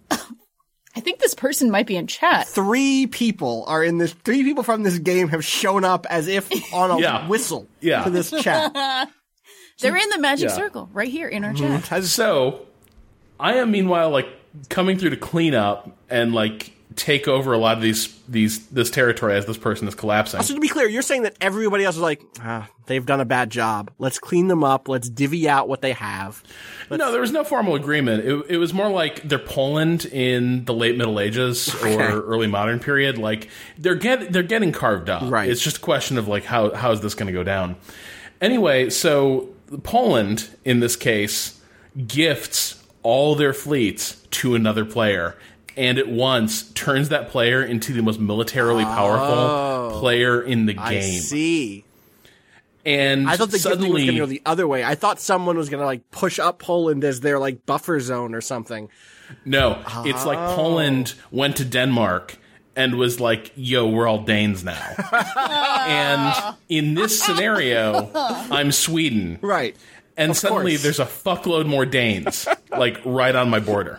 I think this person might be in chat. 3 people are in this. 3 people from this game have shown up as if on a whistle to this chat. They're in the magic circle right here in our chat. So I am meanwhile like coming through to clean up and like take over a lot of this territory as this person is collapsing. So to be clear, you're saying that everybody else is like, they've done a bad job. Let's clean them up. Let's divvy out what they have. No, there was no formal agreement. It was more like they're Poland in the late Middle Ages or early modern period. Like they're getting carved up. Right. It's just a question of like how is this going to go down. Anyway, so Poland in this case gifts all their fleets to another player. And at once turns that player into the most militarily powerful player in the game. I see. And I thought the suddenly was going to go the other way. I thought someone was going to like push up Poland as their like buffer zone or something. No, it's like Poland went to Denmark and was like, yo, we're all Danes now. And in this scenario, I'm Sweden. Right. And Of suddenly course. there's a fuckload more Danes, like, right on my border.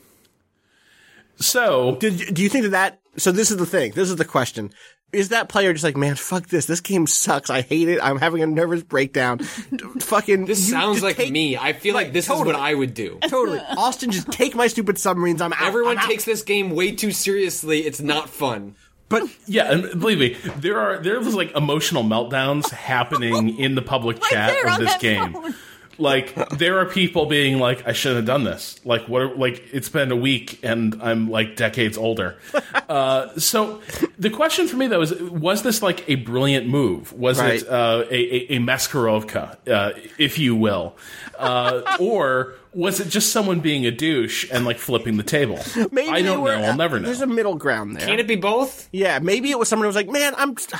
So... Do you think that... So this is the thing. This is the question. Is that player just like, man, fuck this. This game sucks. I hate it. I'm having a nervous breakdown. Fucking... This sounds like me. I feel like this is what I would do. Totally. Austin, just take my stupid submarines. I'm out. Everyone I'm out. takes this game way too seriously. It's not fun. But yeah, and believe me, there's like emotional meltdowns happening in the public chat there of on this that game. phone. Like, there are people being like, I shouldn't have done this. Like, it's been a week and I'm like decades older. So the question for me though is, was this like a brilliant move? Was Right. it a Maskarovka, if you will? Or was it just someone being a douche and like flipping the table? maybe I don't know. I'll never know. There's a middle ground there. Can it be both? Yeah, maybe it was someone who was like, man,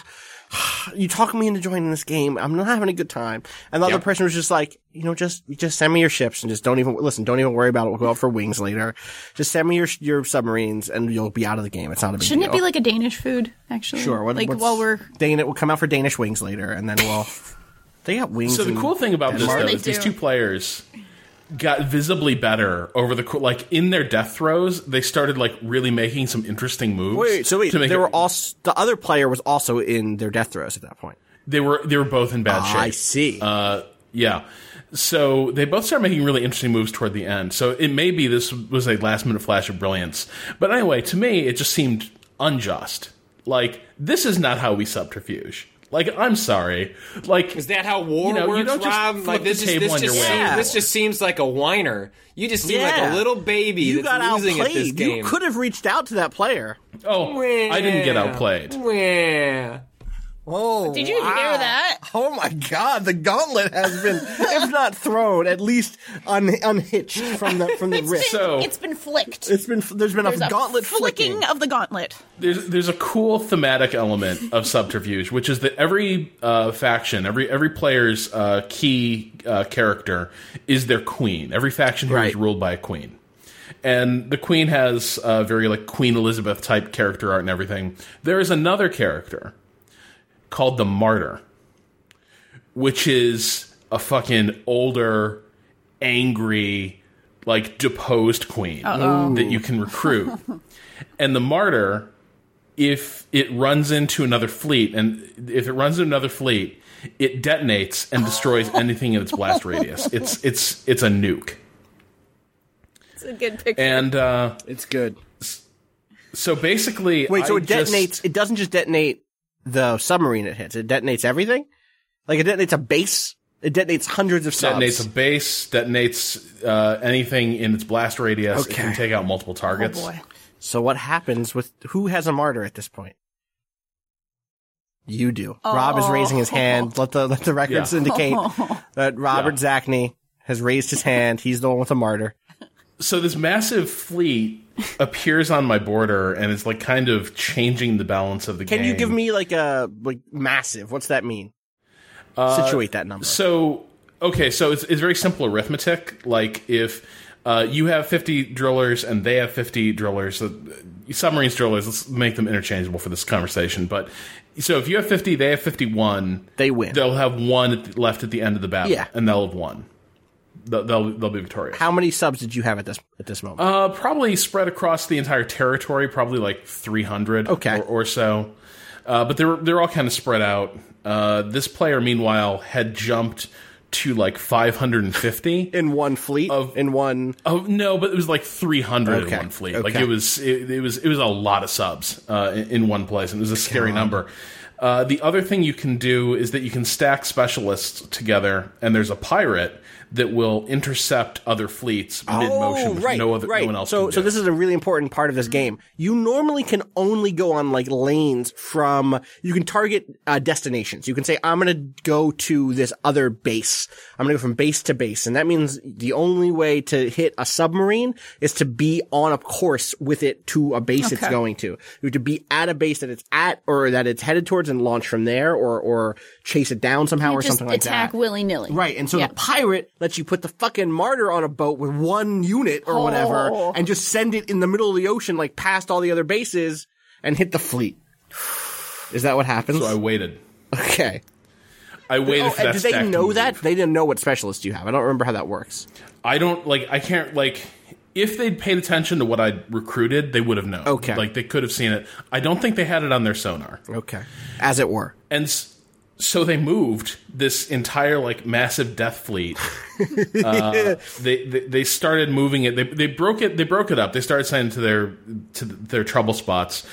you talking me into joining this game. I'm not having a good time. And the other person was just like, just send me your ships and just don't even worry about it. We'll go out for wings later. Just send me your submarines and you'll be out of the game. It's not a big Shouldn't deal. it be like a Danish food, actually? Sure. While we're... We'll come out for Danish wings later and then they got wings. So the cool thing about this, though, is these two players got visibly better over the in their death throes. They started like really making some interesting moves. Wait, they were the other player was also in their death throes at that point. They were both in bad shape. I see. Yeah. So they both started making really interesting moves toward the end. So it may be this was a last minute flash of brilliance. But anyway, to me, it just seemed unjust. Like, this is not how we subterfuge. Like, I'm sorry. Like, is that how war you works, don't just Rob? flip Like, the table on your way. this just seems like a whiner. You just seem like a little baby you that's got losing outplayed. at this game. You could have reached out to that player. Oh, I didn't get outplayed. Wah. Oh, Did you hear that? Oh my God! The gauntlet has been, if not thrown, at least unhitched from the wrist. So It's been flicked. There's been There's a gauntlet flicking flicking. of the gauntlet. there's a cool thematic element of subterfuge, which is that every faction, every player's key character is their queen. Every faction here is ruled by a queen. And the queen has very like Queen Elizabeth type character art and everything. There is another character called the Martyr, which is a fucking older, angry, like deposed queen that you can recruit. And the Martyr, if it runs into another fleet, it detonates and destroys anything in its blast radius. It's a nuke. It's a good picture. And It's good. so basically, Wait, so it detonates? It doesn't just detonate the submarine it hits. It detonates everything? Like, it detonates a base? It detonates hundreds of subs. Detonates a base, detonates anything in its blast radius. Okay. It can take out multiple targets. Oh boy. So what happens with... Who has a martyr at this point? You do. Rob is raising his hand. Let the records indicate that Robert Zachney has raised his hand. He's the one with a martyr. So this massive fleet appears on my border and is like kind of changing the balance of the game. Can you give me like massive? What's that mean? Situate that number. So it's very simple arithmetic. Like if you have 50 drillers and they have 50 drillers, submarines drillers, let's make them interchangeable for this conversation. But so if you have 50, they have 51. They win. They'll have one left at the end of the battle. Yeah. And they'll have won. They'll be victorious. How many subs did you have at this moment? Probably spread across the entire territory, probably like 300 or so. But they're all kind of spread out. This player, meanwhile, had jumped to like 550 in one fleet. Oh no, but it was like 300 in one fleet. Okay. Like it was a lot of subs in one place, and it was a scary number. The other thing you can do is that you can stack specialists together, and there's a pirate that will intercept other fleets mid-motion, which no one else can do. So this is a really important part of this game. You normally can only go on like lanes you can target destinations. You can say, I'm going to go to this other base. I'm going to go from base to base. And that means the only way to hit a submarine is to be on a course with it to a base it's going to. You have to be at a base that it's at or that it's headed towards and launch from there or chase it down somehow or something like that. Just attack willy-nilly. Right, and so the pirate lets you put the fucking martyr on a boat with one unit or whatever and just send it in the middle of the ocean, like past all the other bases, and hit the fleet. Is that what happens? So I waited. Okay. I waited for that did stack they to know move. that? They didn't know what specialist you have. I don't remember how that works. I can't, if they'd paid attention to what I'd recruited, they would have known. Okay. Like, they could have seen it. I don't think they had it on their sonar. Okay. As it were. And so they moved this entire, massive death fleet. They started moving it. They broke it up. They started sending to their trouble spots.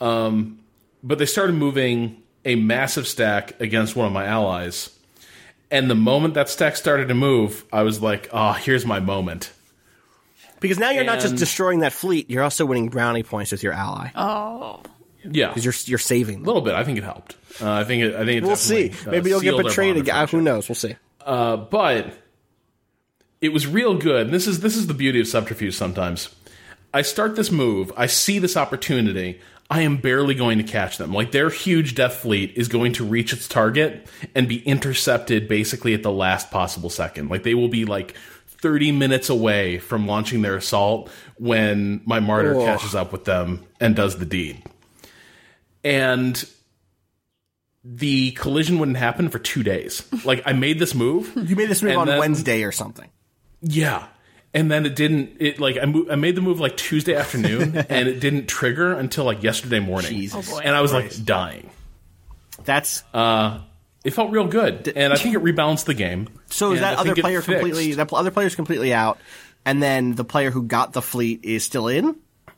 But they started moving a massive stack against one of my allies. And the moment that stack started to move, I was like, oh, here's my moment. Because now you're not just destroying that fleet, you're also winning brownie points with your ally. Oh. Yeah. Because you're saving them. A little bit. I think it helped. I think it We'll see. Maybe you'll get betrayed again. Who knows? We'll see. But it was real good. And this is the beauty of subterfuge sometimes. I start this move. I see this opportunity. I am barely going to catch them. Their huge death fleet is going to reach its target and be intercepted basically at the last possible second. They will be 30 minutes away from launching their assault when my martyr catches up with them and does the deed. And the collision wouldn't happen for 2 days. I made this move. You made this move on Wednesday or something. Yeah. And then it didn't. I made the move Tuesday afternoon, and it didn't trigger until yesterday morning. Jesus. Oh boy. And I was dying. That's it felt real good, and I think it rebalanced the game. So is that other player completely? That other player's completely out, and then the player who got the fleet is still in.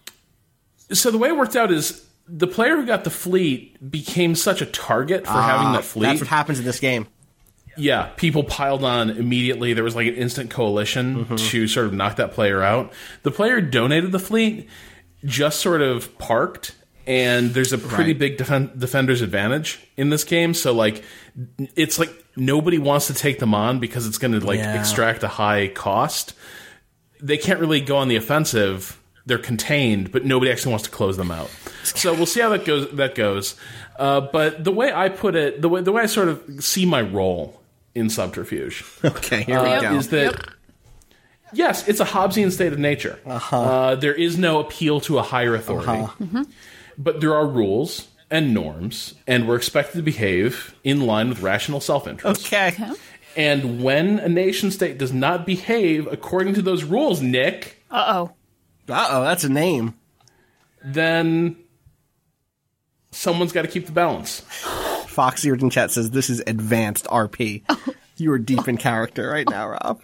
So the way it worked out is the player who got the fleet became such a target for having that fleet. That's what happens in this game. Yeah, people piled on immediately. There was an instant coalition to sort of knock that player out. The player who donated the fleet just sort of parked, and there's a pretty big defender's advantage in this game. So, it's nobody wants to take them on because it's going to, extract a high cost. They can't really go on the offensive. They're contained, but nobody actually wants to close them out. So we'll see how that goes. But the way I put it, the way I sort of see my role in subterfuge, okay, here we go. is that yes, it's a Hobbesian state of nature. There is no appeal to a higher authority, but there are rules and norms, and we're expected to behave in line with rational self-interest. Okay. And when a nation state does not behave according to those rules, Nick, that's a name. Then someone's got to keep the balance. Foxy in chat says this is advanced RP. You are deep in character right now, Rob.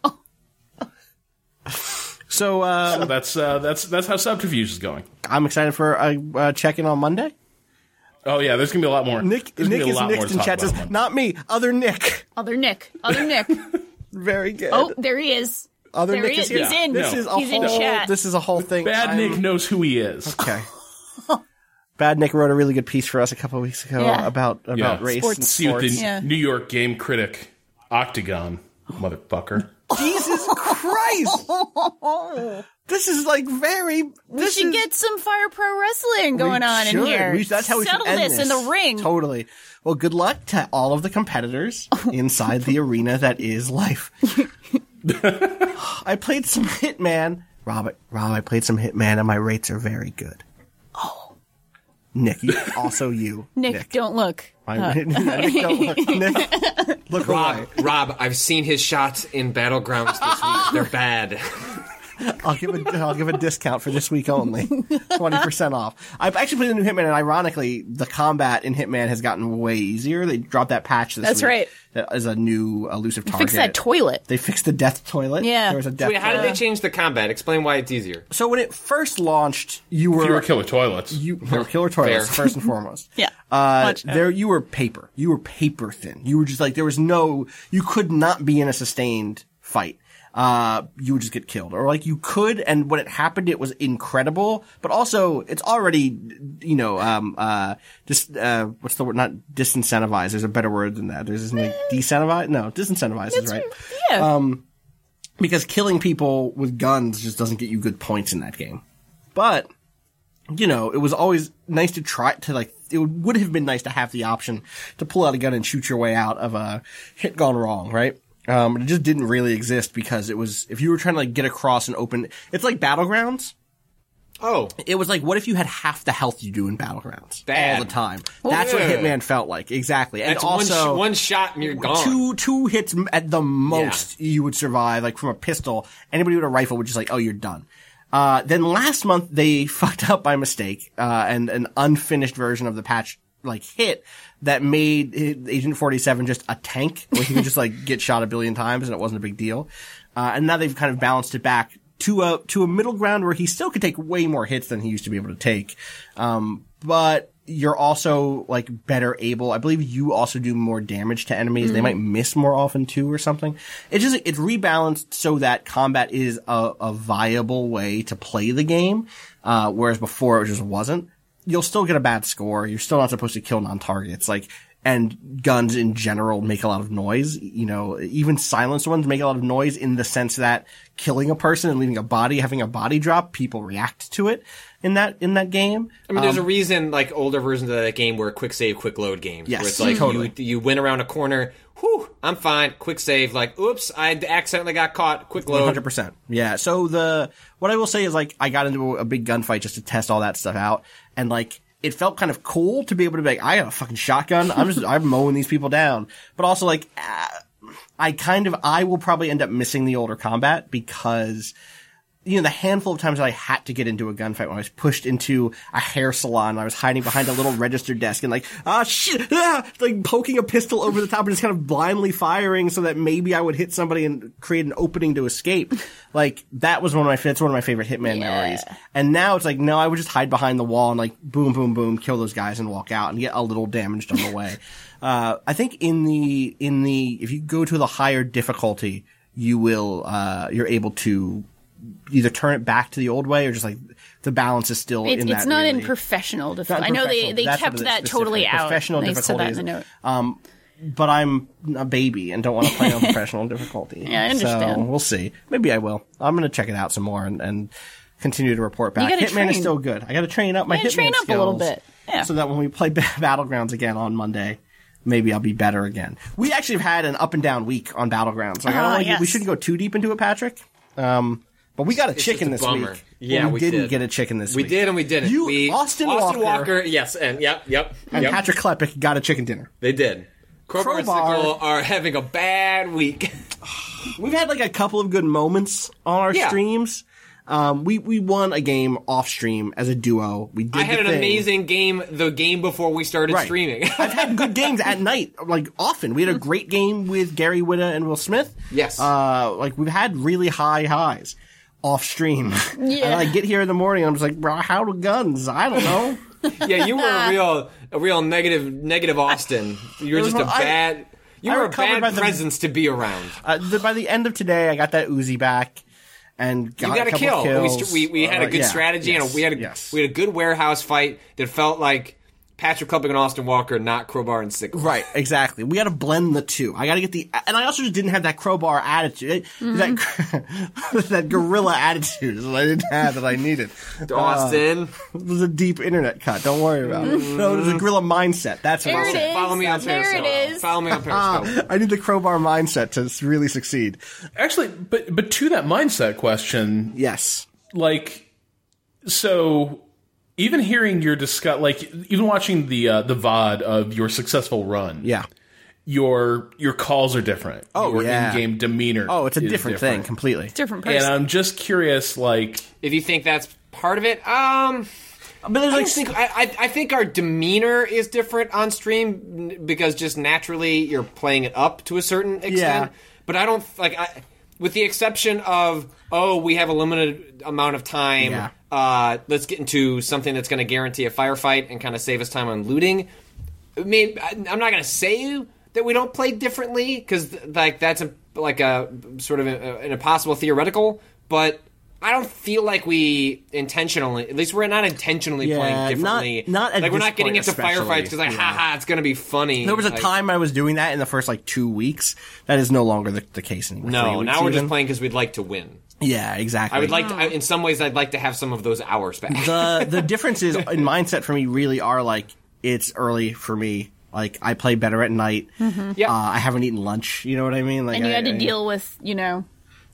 So that's how subterfuge is going. I'm excited for a check-in on Monday. Oh yeah, there's gonna be a lot more. Nick is Nick in chat says, not me, other Nick. Other Nick. Very good. Oh, there he is. Other there Nick he is is. here. He's in. This is He's in chat. This is a whole thing. Bad Nick knows who he is. Okay. Bad Nick wrote a really good piece for us a couple of weeks ago about race Sports. and See what sports. the New York Game Critic Octagon, motherfucker. Jesus Christ! This is very. We should get some Fire Pro Wrestling going on in here. That's how we settle should end this in the ring. Totally. Well, good luck to all of the competitors inside the arena that is life. I played some Hitman. Rob, I played some Hitman, and my rates are very good. Oh. Nick, also you. Nick, don't look. Nick, don't look. Nick, look away. Rob, I've seen his shots in Battlegrounds this week. They're bad. I'll give a discount for this week only. 20% off. I've actually played the new Hitman, and ironically, the combat in Hitman has gotten way easier. They dropped that patch this week. That's right. That is a new elusive target. Fix that toilet. They fixed the death toilet. Yeah. There was a death Wait, how did toilet. they change the combat? Explain why it's easier. So when it first launched, you were killer toilets. They were killer toilets, Fair. first and foremost. Yeah. You were paper. You were paper thin. You were just there was you could not be in a sustained fight. You would just get killed. Or you could, and when it happened, it was incredible, but also, it's already, what's the word? Not disincentivized. There's a better word than that. There's disincentivize? No, disincentivize is right. Yeah. Because killing people with guns just doesn't get you good points in that game. But, it was always nice to try it would have been nice to have the option to pull out a gun and shoot your way out of a hit gone wrong, right? It just didn't really exist because it was, if you were trying to get across an open, it's like Battlegrounds, Oh. It was like, what if you had half the health you do in Battlegrounds Bad. all the time? That's what Hitman felt like, exactly. And That's also one shot and you're gone. Two hits at the most you would survive, like from a pistol. Anybody with a rifle would just like, oh, you're done. Then last month they fucked up by mistake, and an unfinished version of the patch like hit that made Agent 47 just a tank where he could just like get shot a billion times and it wasn't a big deal. And now they've kind of balanced it back to a middle ground where he still could take way more hits than he used to be able to take. But you're also like better able, I believe you also do more damage to enemies. They might miss more often too or something. It's rebalanced so that combat is a viable way to play the game. Whereas before it just wasn't. You'll still get a bad score. You're still not supposed to kill non-targets. And guns in general make a lot of noise. You know, even silenced ones make a lot of noise in the sense that killing a person and leaving a body, having a body drop, people react to it in that game. I mean, there's a reason, like, older versions of that game were quick save, quick load games. Yes, where it's like, totally. you went around a corner, whew, I'm fine, quick save, like, oops, I accidentally got caught, quick load. 100%. Yeah. So what I will say is, like, I got into a big gunfight just to test all that stuff out. And, like, it felt kind of cool to be able to be like, I got a fucking shotgun. I'm mowing these people down. But also, like, I will probably end up missing the older combat because, you know, the handful of times that I had to get into a gunfight when I was pushed into a hair salon, I was hiding behind a little register desk and like, shit, like poking a pistol over the top and just kind of blindly firing so that maybe I would hit somebody and create an opening to escape. Like, that's one of my favorite Hitman memories. And now it's like, no, I would just hide behind the wall and like, boom, boom, boom, kill those guys and walk out and get a little damaged on the way. I think if you go to the higher difficulty, you're able to either turn it back to the old way or just like the balance is still in that. It's not really, in professional difficulty. I know they kept that totally out. Professional they said difficulty. that in the note. But I'm a baby and don't want to play on professional difficulty. Yeah, I understand. So we'll see. Maybe I will. I'm going to check it out some more and continue to report back. Hitman is still good. I got to train up my Hitman train up skills a little bit. Yeah. So that when we play Battlegrounds again on Monday, maybe I'll be better again. We actually have had an up and down week on Battlegrounds. Like, we shouldn't go too deep into it, Patrick. But we got a chicken this week. Yeah, we didn't get a chicken this week. We did and we didn't. Austin Walker, yes, and yep. And Patrick Klepek got a chicken dinner. They did. Crowbar and Sickle are having a bad week. We've had like a couple of good moments on our streams. We won a game off stream as a duo. I had an amazing game the game before we started streaming. I've had good games at night, like often. We had a great game with Gary Whitta and Will Smith. Yes. Like we've had really high highs off stream. Yeah. And I get here in the morning and I'm just like, bro, how do guns? I don't know. Yeah, you were a real negative Austin. You were just a bad presence to be around. By the end of today, I got that Uzi back. And got a kill. Kills. We had a good strategy, and we had a good warehouse fight that felt like Patrick Klepek and Austin Walker, not Crowbar and Sickle. Right, exactly. We got to blend the two. I got to get and I also just didn't have that Crowbar attitude, that gorilla attitude is what I didn't have that I needed. Austin, it was a deep internet cut. Don't worry about it. No, it was a gorilla mindset. That's what it is. Follow me on Periscope. There it is. Follow me on Periscope. I need the Crowbar mindset to really succeed. Actually, but to that mindset question, yes, like so. Even hearing your even watching the VOD of your successful run, your calls are different. Oh, your in-game demeanor. Oh, it's a different thing completely. Different person. And I'm just curious, like, if you think that's part of it. But I think our demeanor is different on stream because just naturally you're playing it up to a certain extent. Yeah. But I don't with the exception of we have a limited amount of time. Yeah. Let's get into something that's going to guarantee a firefight and kind of save us time on looting. I mean, I'm not going to say that we don't play differently because that's a sort of an impossible theoretical, but I don't feel like we intentionally, at least we're not intentionally playing differently. Not at like we're not getting into especially. firefights because haha, it's going to be funny. There was a time I was doing that in the first 2 weeks. That is no longer the case anymore. No, now we're just playing because we'd like to win. Yeah, exactly. I would like to, in some ways, I'd like to have some of those hours back. The differences in mindset for me really are it's early for me. Like, I play better at night. Mm-hmm. Yeah. I haven't eaten lunch. You know what I mean? And you had to deal with,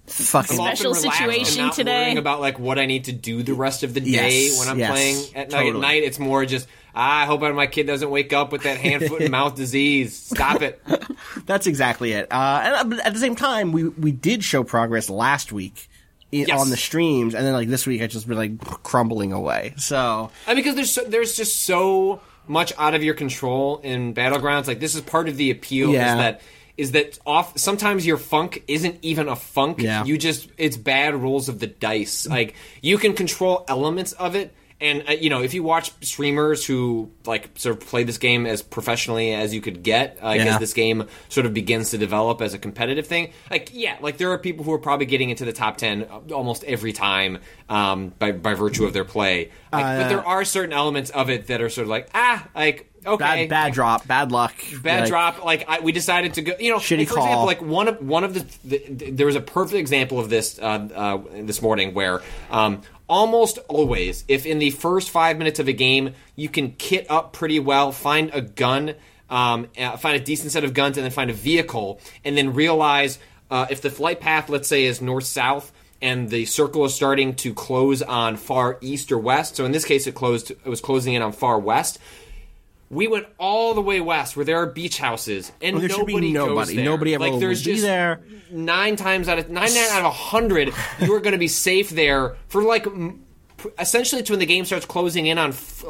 fucking I'm often Special relaxed situation and not today. worrying about like what I need to do the rest of the day Yes, when I'm yes, playing at night. totally. At night, it's more just I hope my kid doesn't wake up with that hand, foot, and mouth disease. Stop it. That's exactly it. And at the same time, we did show progress last week Yes. on the streams, and then like this week, I just been like crumbling away. So Because there's just so much out of your control in Battlegrounds. Like this is part of the appeal Yeah. is that sometimes your funk isn't even a funk. Yeah. It's bad rolls of the dice. Like you can control elements of it. And if you watch streamers who like sort of play this game as professionally as you could get, as this game sort of begins to develop as a competitive thing, there are people who are probably getting into the top 10 almost every time by virtue of their play. But there are certain elements of it that are sort of okay, bad drop, bad luck, drop. We decided to go. Shitty for call. example, one of the there was a perfect example of this this morning where. Almost always, if in the first 5 minutes of a game you can kit up pretty well, find a gun, find a decent set of guns, and then find a vehicle, and then realize if the flight path, let's say, is north-south, and the circle is starting to close on far east or west, so in this case it was closing in on far west, we went all the way west where there are beach houses, and there should be goes there. Nobody ever will there's be just there. 9 out of 100, you are going to be safe there for essentially to when the game starts closing in on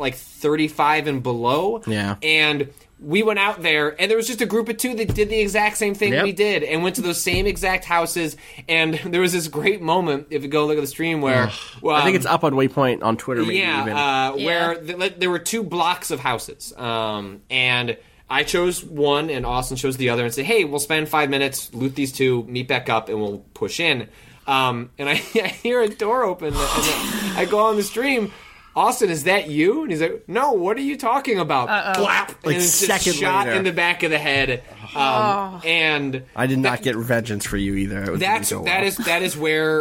35 and below. Yeah. And we went out there, and there was just a group of 2 that did the exact same thing we did, and went to those same exact houses. And there was this great moment, if you go look at the stream, where I think it's up on Waypoint on Twitter. Maybe even. Where there were 2 blocks of houses, and I chose one, and Austin chose the other, and said, "Hey, we'll spend 5 minutes, loot these 2, meet back up, and we'll push in." And I hear a door open, and I go on the stream. Austin, is that you? And he's like, no, what are you talking about? Blap! And it's just shot in the back of the head. And I did not get vengeance for you either. That is where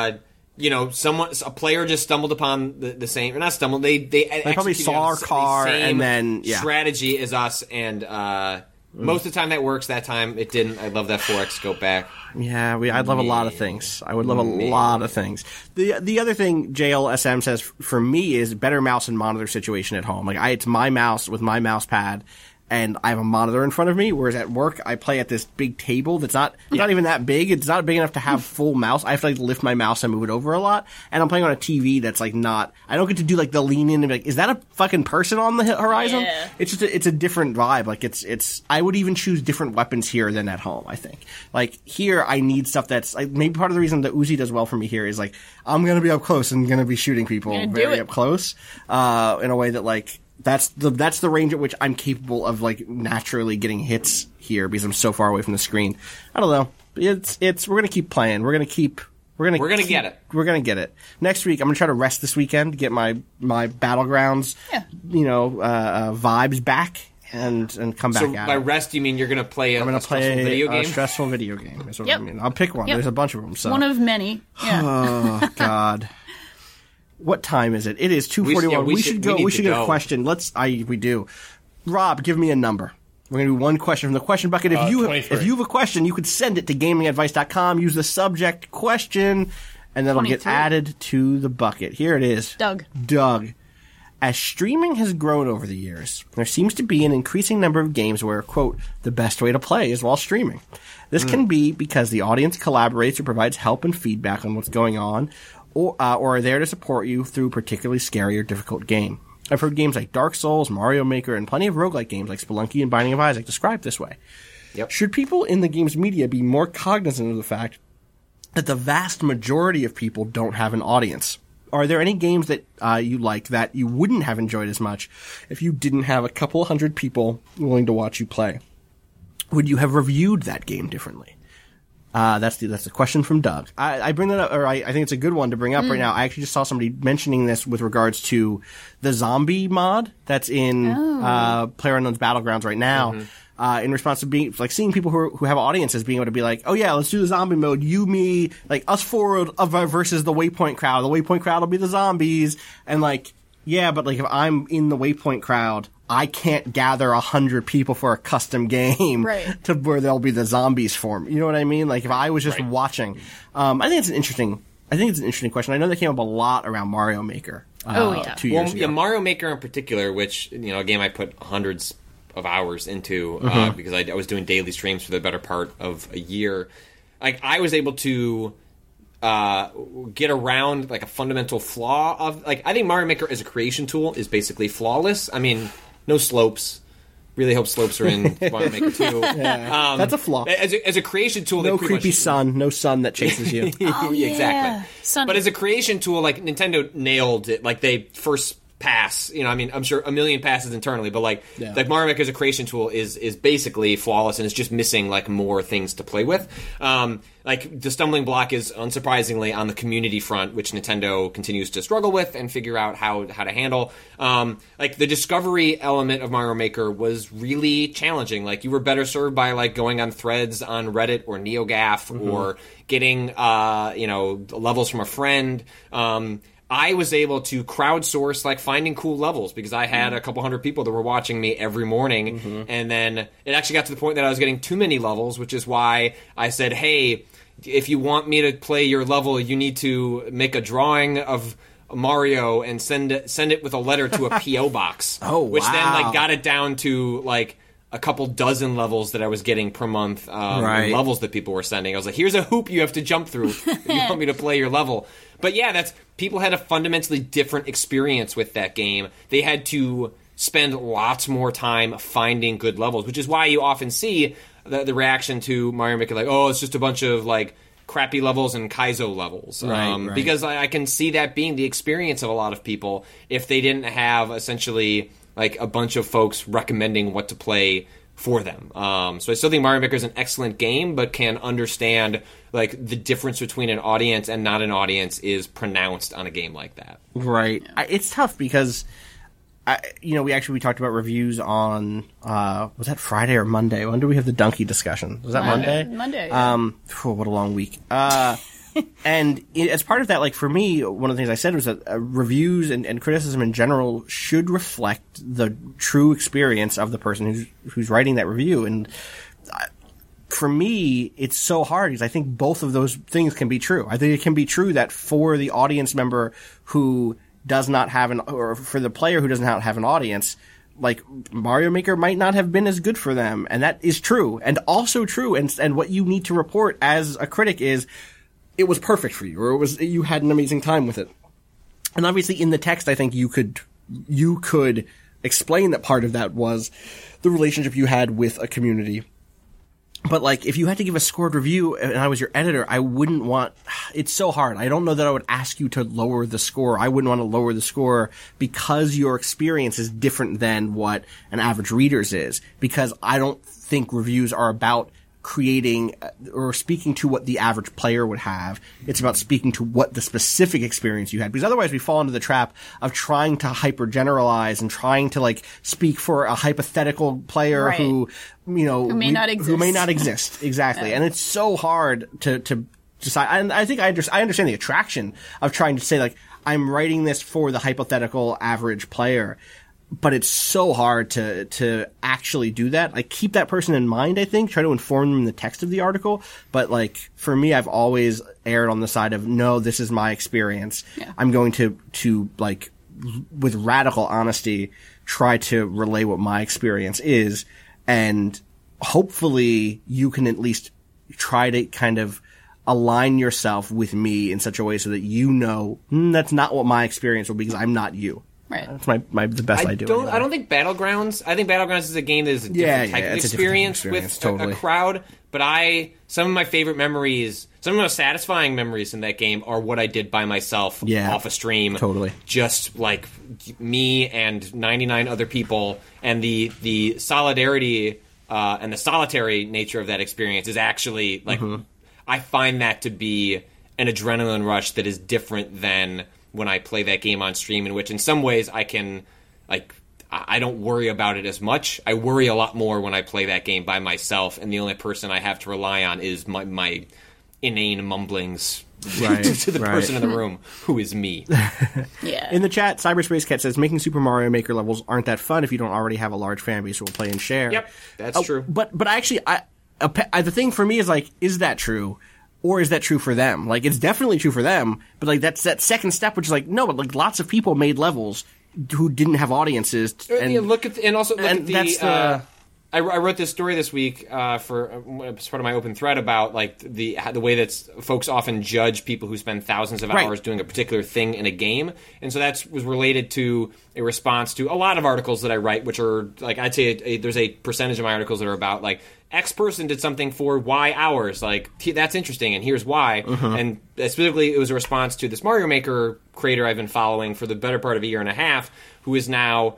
a player just stumbled upon the same, or not stumbled. They probably saw our car and then strategy as us, and most of the time that works. That time it didn't. I love that 4X scope back. Yeah, I'd love a lot of things. I would love a lot of things. The other thing JLSM says for me is better mouse and monitor situation at home. It's my mouse with my mouse pad, and I have a monitor in front of me, whereas at work I play at this big table that's not even that big. It's not big enough to have full mouse. I have to lift my mouse and move it over a lot, and I'm playing on a TV that's not. I don't get to do the lean in and be is that a fucking person on the horizon? Yeah. It's just it's a different vibe. It's I would even choose different weapons here than at home. I think here I need stuff that's maybe part of the reason that Uzi does well for me here is I'm gonna be up close and gonna be shooting people very up close in a way that That's the range at which I'm capable of naturally getting hits here because I'm so far away from the screen. I don't know. We're gonna keep playing. We're gonna get it. We're gonna get it. Next week I'm gonna try to rest this weekend to get my Battlegrounds vibes back and come back So at by it. rest you mean you're gonna play I'm gonna stressful video game? A stressful video game is what I mean. I'll pick one. Yep. There's a bunch of them. So. One of many. Yeah. Oh God. What time is it? It is 2:41. We should go. We should get a question. We do. Rob, give me a number. We're going to do one question from the question bucket. If you have a question, you could send it to gamingadvice.com. Use the subject question, and that'll get added to the bucket. Here it is. Doug. As streaming has grown over the years, there seems to be an increasing number of games where, quote, the best way to play is while streaming. This can be because the audience collaborates or provides help and feedback on what's going on, or are there to support you through a particularly scary or difficult game. I've heard games like Dark Souls, Mario Maker, and plenty of roguelike games like Spelunky and Binding of Isaac described this way. Yep. Should people in the games media be more cognizant of the fact that the vast majority of people don't have an audience? Are there any games that you like that you wouldn't have enjoyed as much if you didn't have a couple hundred people willing to watch you play? Would you have reviewed that game differently? That's the question from Doug. I bring that up, or I think it's a good one to bring up right now. I actually just saw somebody mentioning this with regards to the zombie mod that's in PlayerUnknown's Battlegrounds right now. In response to being seeing people who have audiences being able to be oh yeah, let's do the zombie mode. You, me, us four versus the Waypoint crowd. The Waypoint crowd will be the zombies, and yeah, but if I'm in the Waypoint crowd, I can't gather 100 people for a custom game Right. to where there'll be the zombies form. You know what I mean? Like if I was just watching, I think it's an interesting question. I know they came up a lot around Mario Maker. 2 years ago. Yeah, Mario Maker in particular, which a game I put hundreds of hours into because I was doing daily streams for the better part of a year. Like I was able to get around like a fundamental flaw of like I think Mario Maker as a creation tool is basically flawless. I mean, no slopes. Really hope slopes are in Mario Maker 2. That's a flaw. As a creation tool, No they pretty creepy much, sun, no sun that chases you. Oh, yeah. Exactly. Sunny. But as a creation tool, like Nintendo nailed it. Like they first pass, I mean, I'm sure a million passes internally, but like Mario Maker as a creation tool is basically flawless and it's just missing like more things to play with. Like the stumbling block is unsurprisingly on the community front, which Nintendo continues to struggle with and figure out how to handle. Like the discovery element of Mario Maker was really challenging. Like you were better served by like going on threads on Reddit or NeoGAF or getting levels from a friend. I was able to crowdsource like finding cool levels because I had a couple hundred people that were watching me every morning. And then it actually got to the point that I was getting too many levels, which is why I said, hey, if you want me to play your level, you need to make a drawing of Mario and send it with a letter to a P.O. box. Which then like got it down to like a couple dozen levels that I was getting per month, and levels that people were sending. I was like, here's a hoop you have to jump through if you want me to play your level. But yeah, people had a fundamentally different experience with that game. They had to spend lots more time finding good levels, which is why you often see the reaction to Mario Maker like, oh, it's just a bunch of like crappy levels and Kaizo levels. Because I can see that being the experience of a lot of people if they didn't have essentially like a bunch of folks recommending what to play for them. So I still think Mario Maker is an excellent game, but can understand like the difference between an audience and not an audience is pronounced on a game like that. Right. It's tough because, we talked about reviews on, was that Friday or Monday? When did we have the donkey discussion? Was that Monday? Monday. Yeah. What a long week. And as part of that, like for me, one of the things I said was that reviews and criticism in general should reflect the true experience of the person who's writing that review. And for me, it's so hard because I think both of those things can be true. I think it can be true that for the audience member who does not have or for the player who doesn't have an audience, like Mario Maker might not have been as good for them. And that is true. And also true. And what you need to report as a critic is, it was perfect for you, or you had an amazing time with it. And obviously in the text, I think you could explain that part of that was the relationship you had with a community. But like, if you had to give a scored review and I was your editor, it's so hard. I don't know that I would ask you to lower the score. I wouldn't want to lower the score because your experience is different than what an average reader's is. Because I don't think reviews are about creating or speaking to what the average player would have. It's about speaking to what the specific experience you had, because otherwise we fall into the trap of trying to hyper generalize and trying to like speak for a hypothetical player who may not exist. Exactly. And it's so hard to decide. And I think I understand the attraction of trying to say like, I'm writing this for the hypothetical average player. But it's so hard to actually do that. I keep that person in mind, I think, try to inform them in the text of the article. But like, for me, I've always erred on the side of, no, this is my experience. Yeah. I'm going to like, with radical honesty, try to relay what my experience is. And hopefully you can at least try to kind of align yourself with me in such a way so that that's not what my experience will be because I'm not you. Right. That's the best I do. I don't think Battlegrounds. I think Battlegrounds is a game that is a different type of experience with totally. A crowd. But some of my favorite memories, some of the most satisfying memories in that game are what I did by myself off a stream. Totally. Just like me and 99 other people, and the solidarity and the solitary nature of that experience is actually like I find that to be an adrenaline rush that is different than when I play that game on stream, in which in some ways I can, like, I don't worry about it as much. I worry a lot more when I play that game by myself, and the only person I have to rely on is my inane mumblings Right, to the right. person in the room, who is me. Yeah. In the chat, Cyberspace Cat says, making Super Mario Maker levels aren't that fun if you don't already have a large fan base who will play and share. Yep, that's true. But actually, the thing for me is, like, is that true? Or is that true for them? Like, it's definitely true for them, but, like, that's that second step, which is like, no, but, like, lots of people made levels who didn't have audiences. And look at the that's the... I wrote this story this week for as part of my open thread about like the way that folks often judge people who spend thousands of hours doing a particular thing in a game, and so that was related to a response to a lot of articles that I write, which are like I'd say there's a percentage of my articles that are about like X person did something for Y hours, like that's interesting, and here's why. And specifically, it was a response to this Mario Maker creator I've been following for the better part of a year and a half, who is now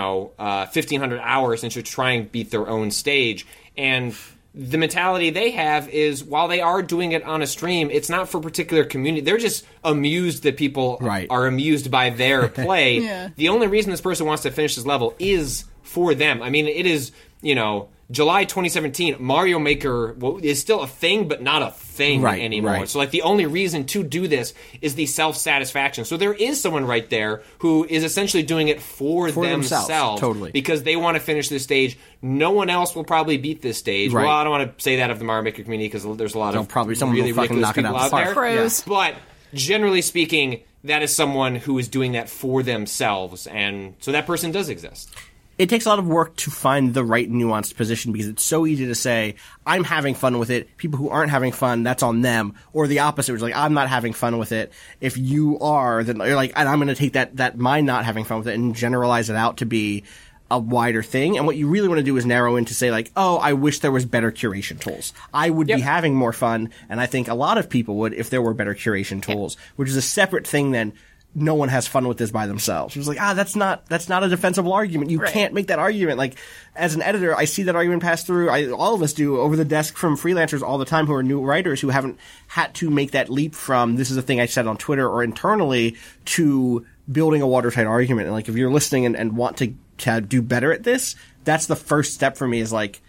1,500 hours and should try and beat their own stage. And the mentality they have is while they are doing it on a stream, it's not for a particular community. They're just amused that people are amused by their play. Yeah. The only reason this person wants to finish this level is for them. I mean, it is, July 2017, Mario Maker is still a thing, but not a thing anymore. Right. So, like, the only reason to do this is the self-satisfaction. So there is someone right there who is essentially doing it for themselves. Totally. Because they want to finish this stage. No one else will probably beat this stage. Right. Well, I don't want to say that of the Mario Maker community because there's a lot of probably someone really will fucking ridiculous knock it people out out the park. there. Pros. But generally speaking, that is someone who is doing that for themselves. And so that person does exist. It takes a lot of work to find the right nuanced position because it's so easy to say, I'm having fun with it. People who aren't having fun, that's on them. Or the opposite, which is like, I'm not having fun with it. If you are, then you're like, and I'm going to take that my not having fun with it and generalize it out to be a wider thing. And what you really want to do is narrow in to say like, oh, I wish there was better curation tools. I would be having more fun. And I think a lot of people would if there were better curation tools, which is a separate thing than no one has fun with this by themselves. It was like, that's not a defensible argument. You can't make that argument. Like, as an editor, I see that argument pass through. All of us do over the desk from freelancers all the time who are new writers who haven't had to make that leap from this is a thing I said on Twitter or internally to building a watertight argument. And like, if you're listening and want to do better at this, that's the first step for me is like,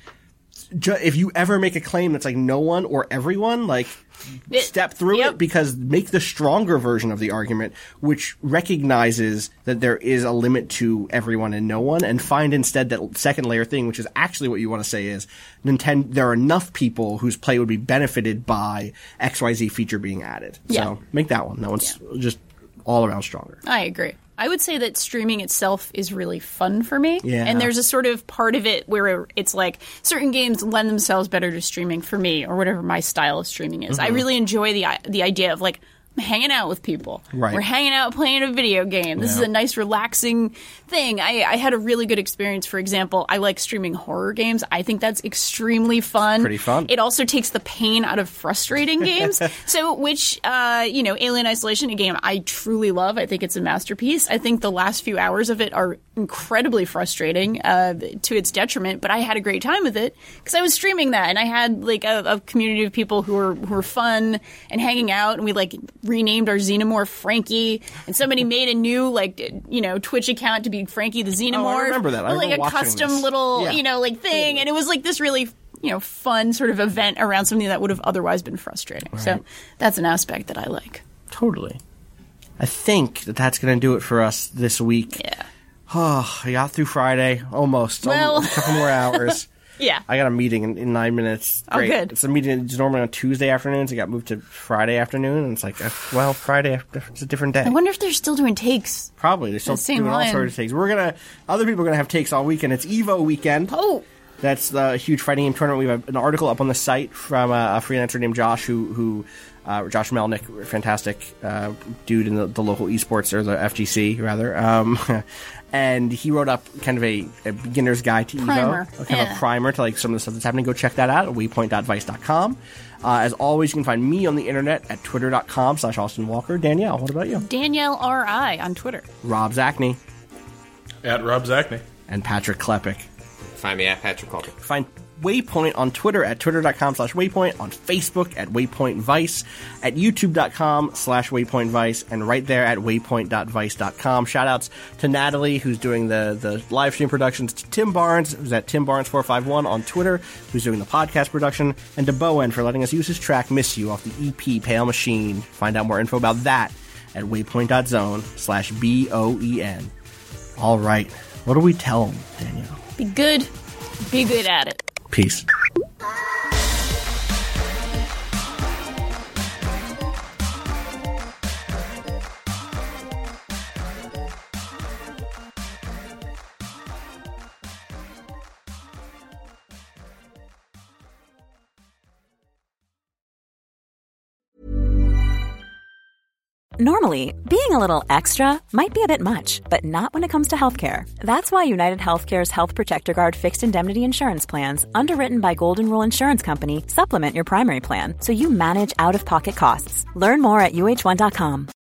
if you ever make a claim that's like no one or everyone, like step through it because make the stronger version of the argument, which recognizes that there is a limit to everyone and no one, and find instead that second layer thing, which is actually what you want to say is Nintendo. There are enough people whose play would be benefited by XYZ feature being added. Yeah. So make that one. That one's just all around stronger. I agree. I would say that streaming itself is really fun for me. Yeah. And there's a sort of part of it where it's like certain games lend themselves better to streaming for me or whatever my style of streaming is. I really enjoy the idea of like I'm hanging out with people. Right. We're hanging out playing a video game. This is a nice relaxing thing. I had a really good experience. For example, I like streaming horror games. I think that's extremely fun. Pretty fun. It also takes the pain out of frustrating games. So, which, Alien Isolation, a game I truly love. I think it's a masterpiece. I think the last few hours of it are incredibly frustrating to its detriment, but I had a great time with it because I was streaming that and I had like a community of people who were fun and hanging out, and we like renamed our Xenomorph Frankie, and somebody made a new Twitch account to be Frankie the Xenomorph. Oh, I remember that. I like remember a custom this. little thing, and it was like this really fun sort of event around something that would have otherwise been frustrating. Right. So that's an aspect that I like. Totally. I think that's going to do it for us this week. Yeah. Oh, I got through Friday almost. Well, a couple more hours. Yeah. I got a meeting in 9 minutes. Oh, Great. good. It's a meeting it's normally on Tuesday afternoons. It got moved to Friday afternoon, and it's like, well, Friday it's a different day. I wonder if they're still doing takes. Probably they're still same doing all line. sorts of takes. Other people are gonna have takes all weekend. It's Evo weekend. Oh. That's the huge fighting game tournament. We have an article up on the site from a freelancer named Josh, who Josh Melnick, fantastic dude in the local esports, or the FGC rather. And he wrote up kind of a beginner's guide to Primer. Evo, kind of a primer to like some of the stuff that's happening. Go check that out at waypoint.vice.com. As always, you can find me on the internet at twitter.com/Austin Walker. Danielle, what about you? Danielle R.I. on Twitter. Rob Zachney. At Rob Zachney. And Patrick Klepek. Find me at Patrick Calder. Find Waypoint on Twitter at twitter.com/Waypoint, on Facebook at Waypoint Vice, at youtube.com/Waypoint Vice, and right there at waypoint.vice.com. Shoutouts to Natalie, who's doing the live stream productions, to Tim Barnes, who's at TimBarnes451 on Twitter, who's doing the podcast production, and to Bowen for letting us use his track Miss You off the EP Pale Machine. Find out more info about that at waypoint.zone/BOEN. All right. What do we tell them, Danielle? Be good. Be good at it. Peace. Normally, being a little extra might be a bit much, but not when it comes to healthcare. That's why United Healthcare's Health Protector Guard fixed indemnity insurance plans, underwritten by Golden Rule Insurance Company, supplement your primary plan so you manage out-of-pocket costs. Learn more at UH1.com.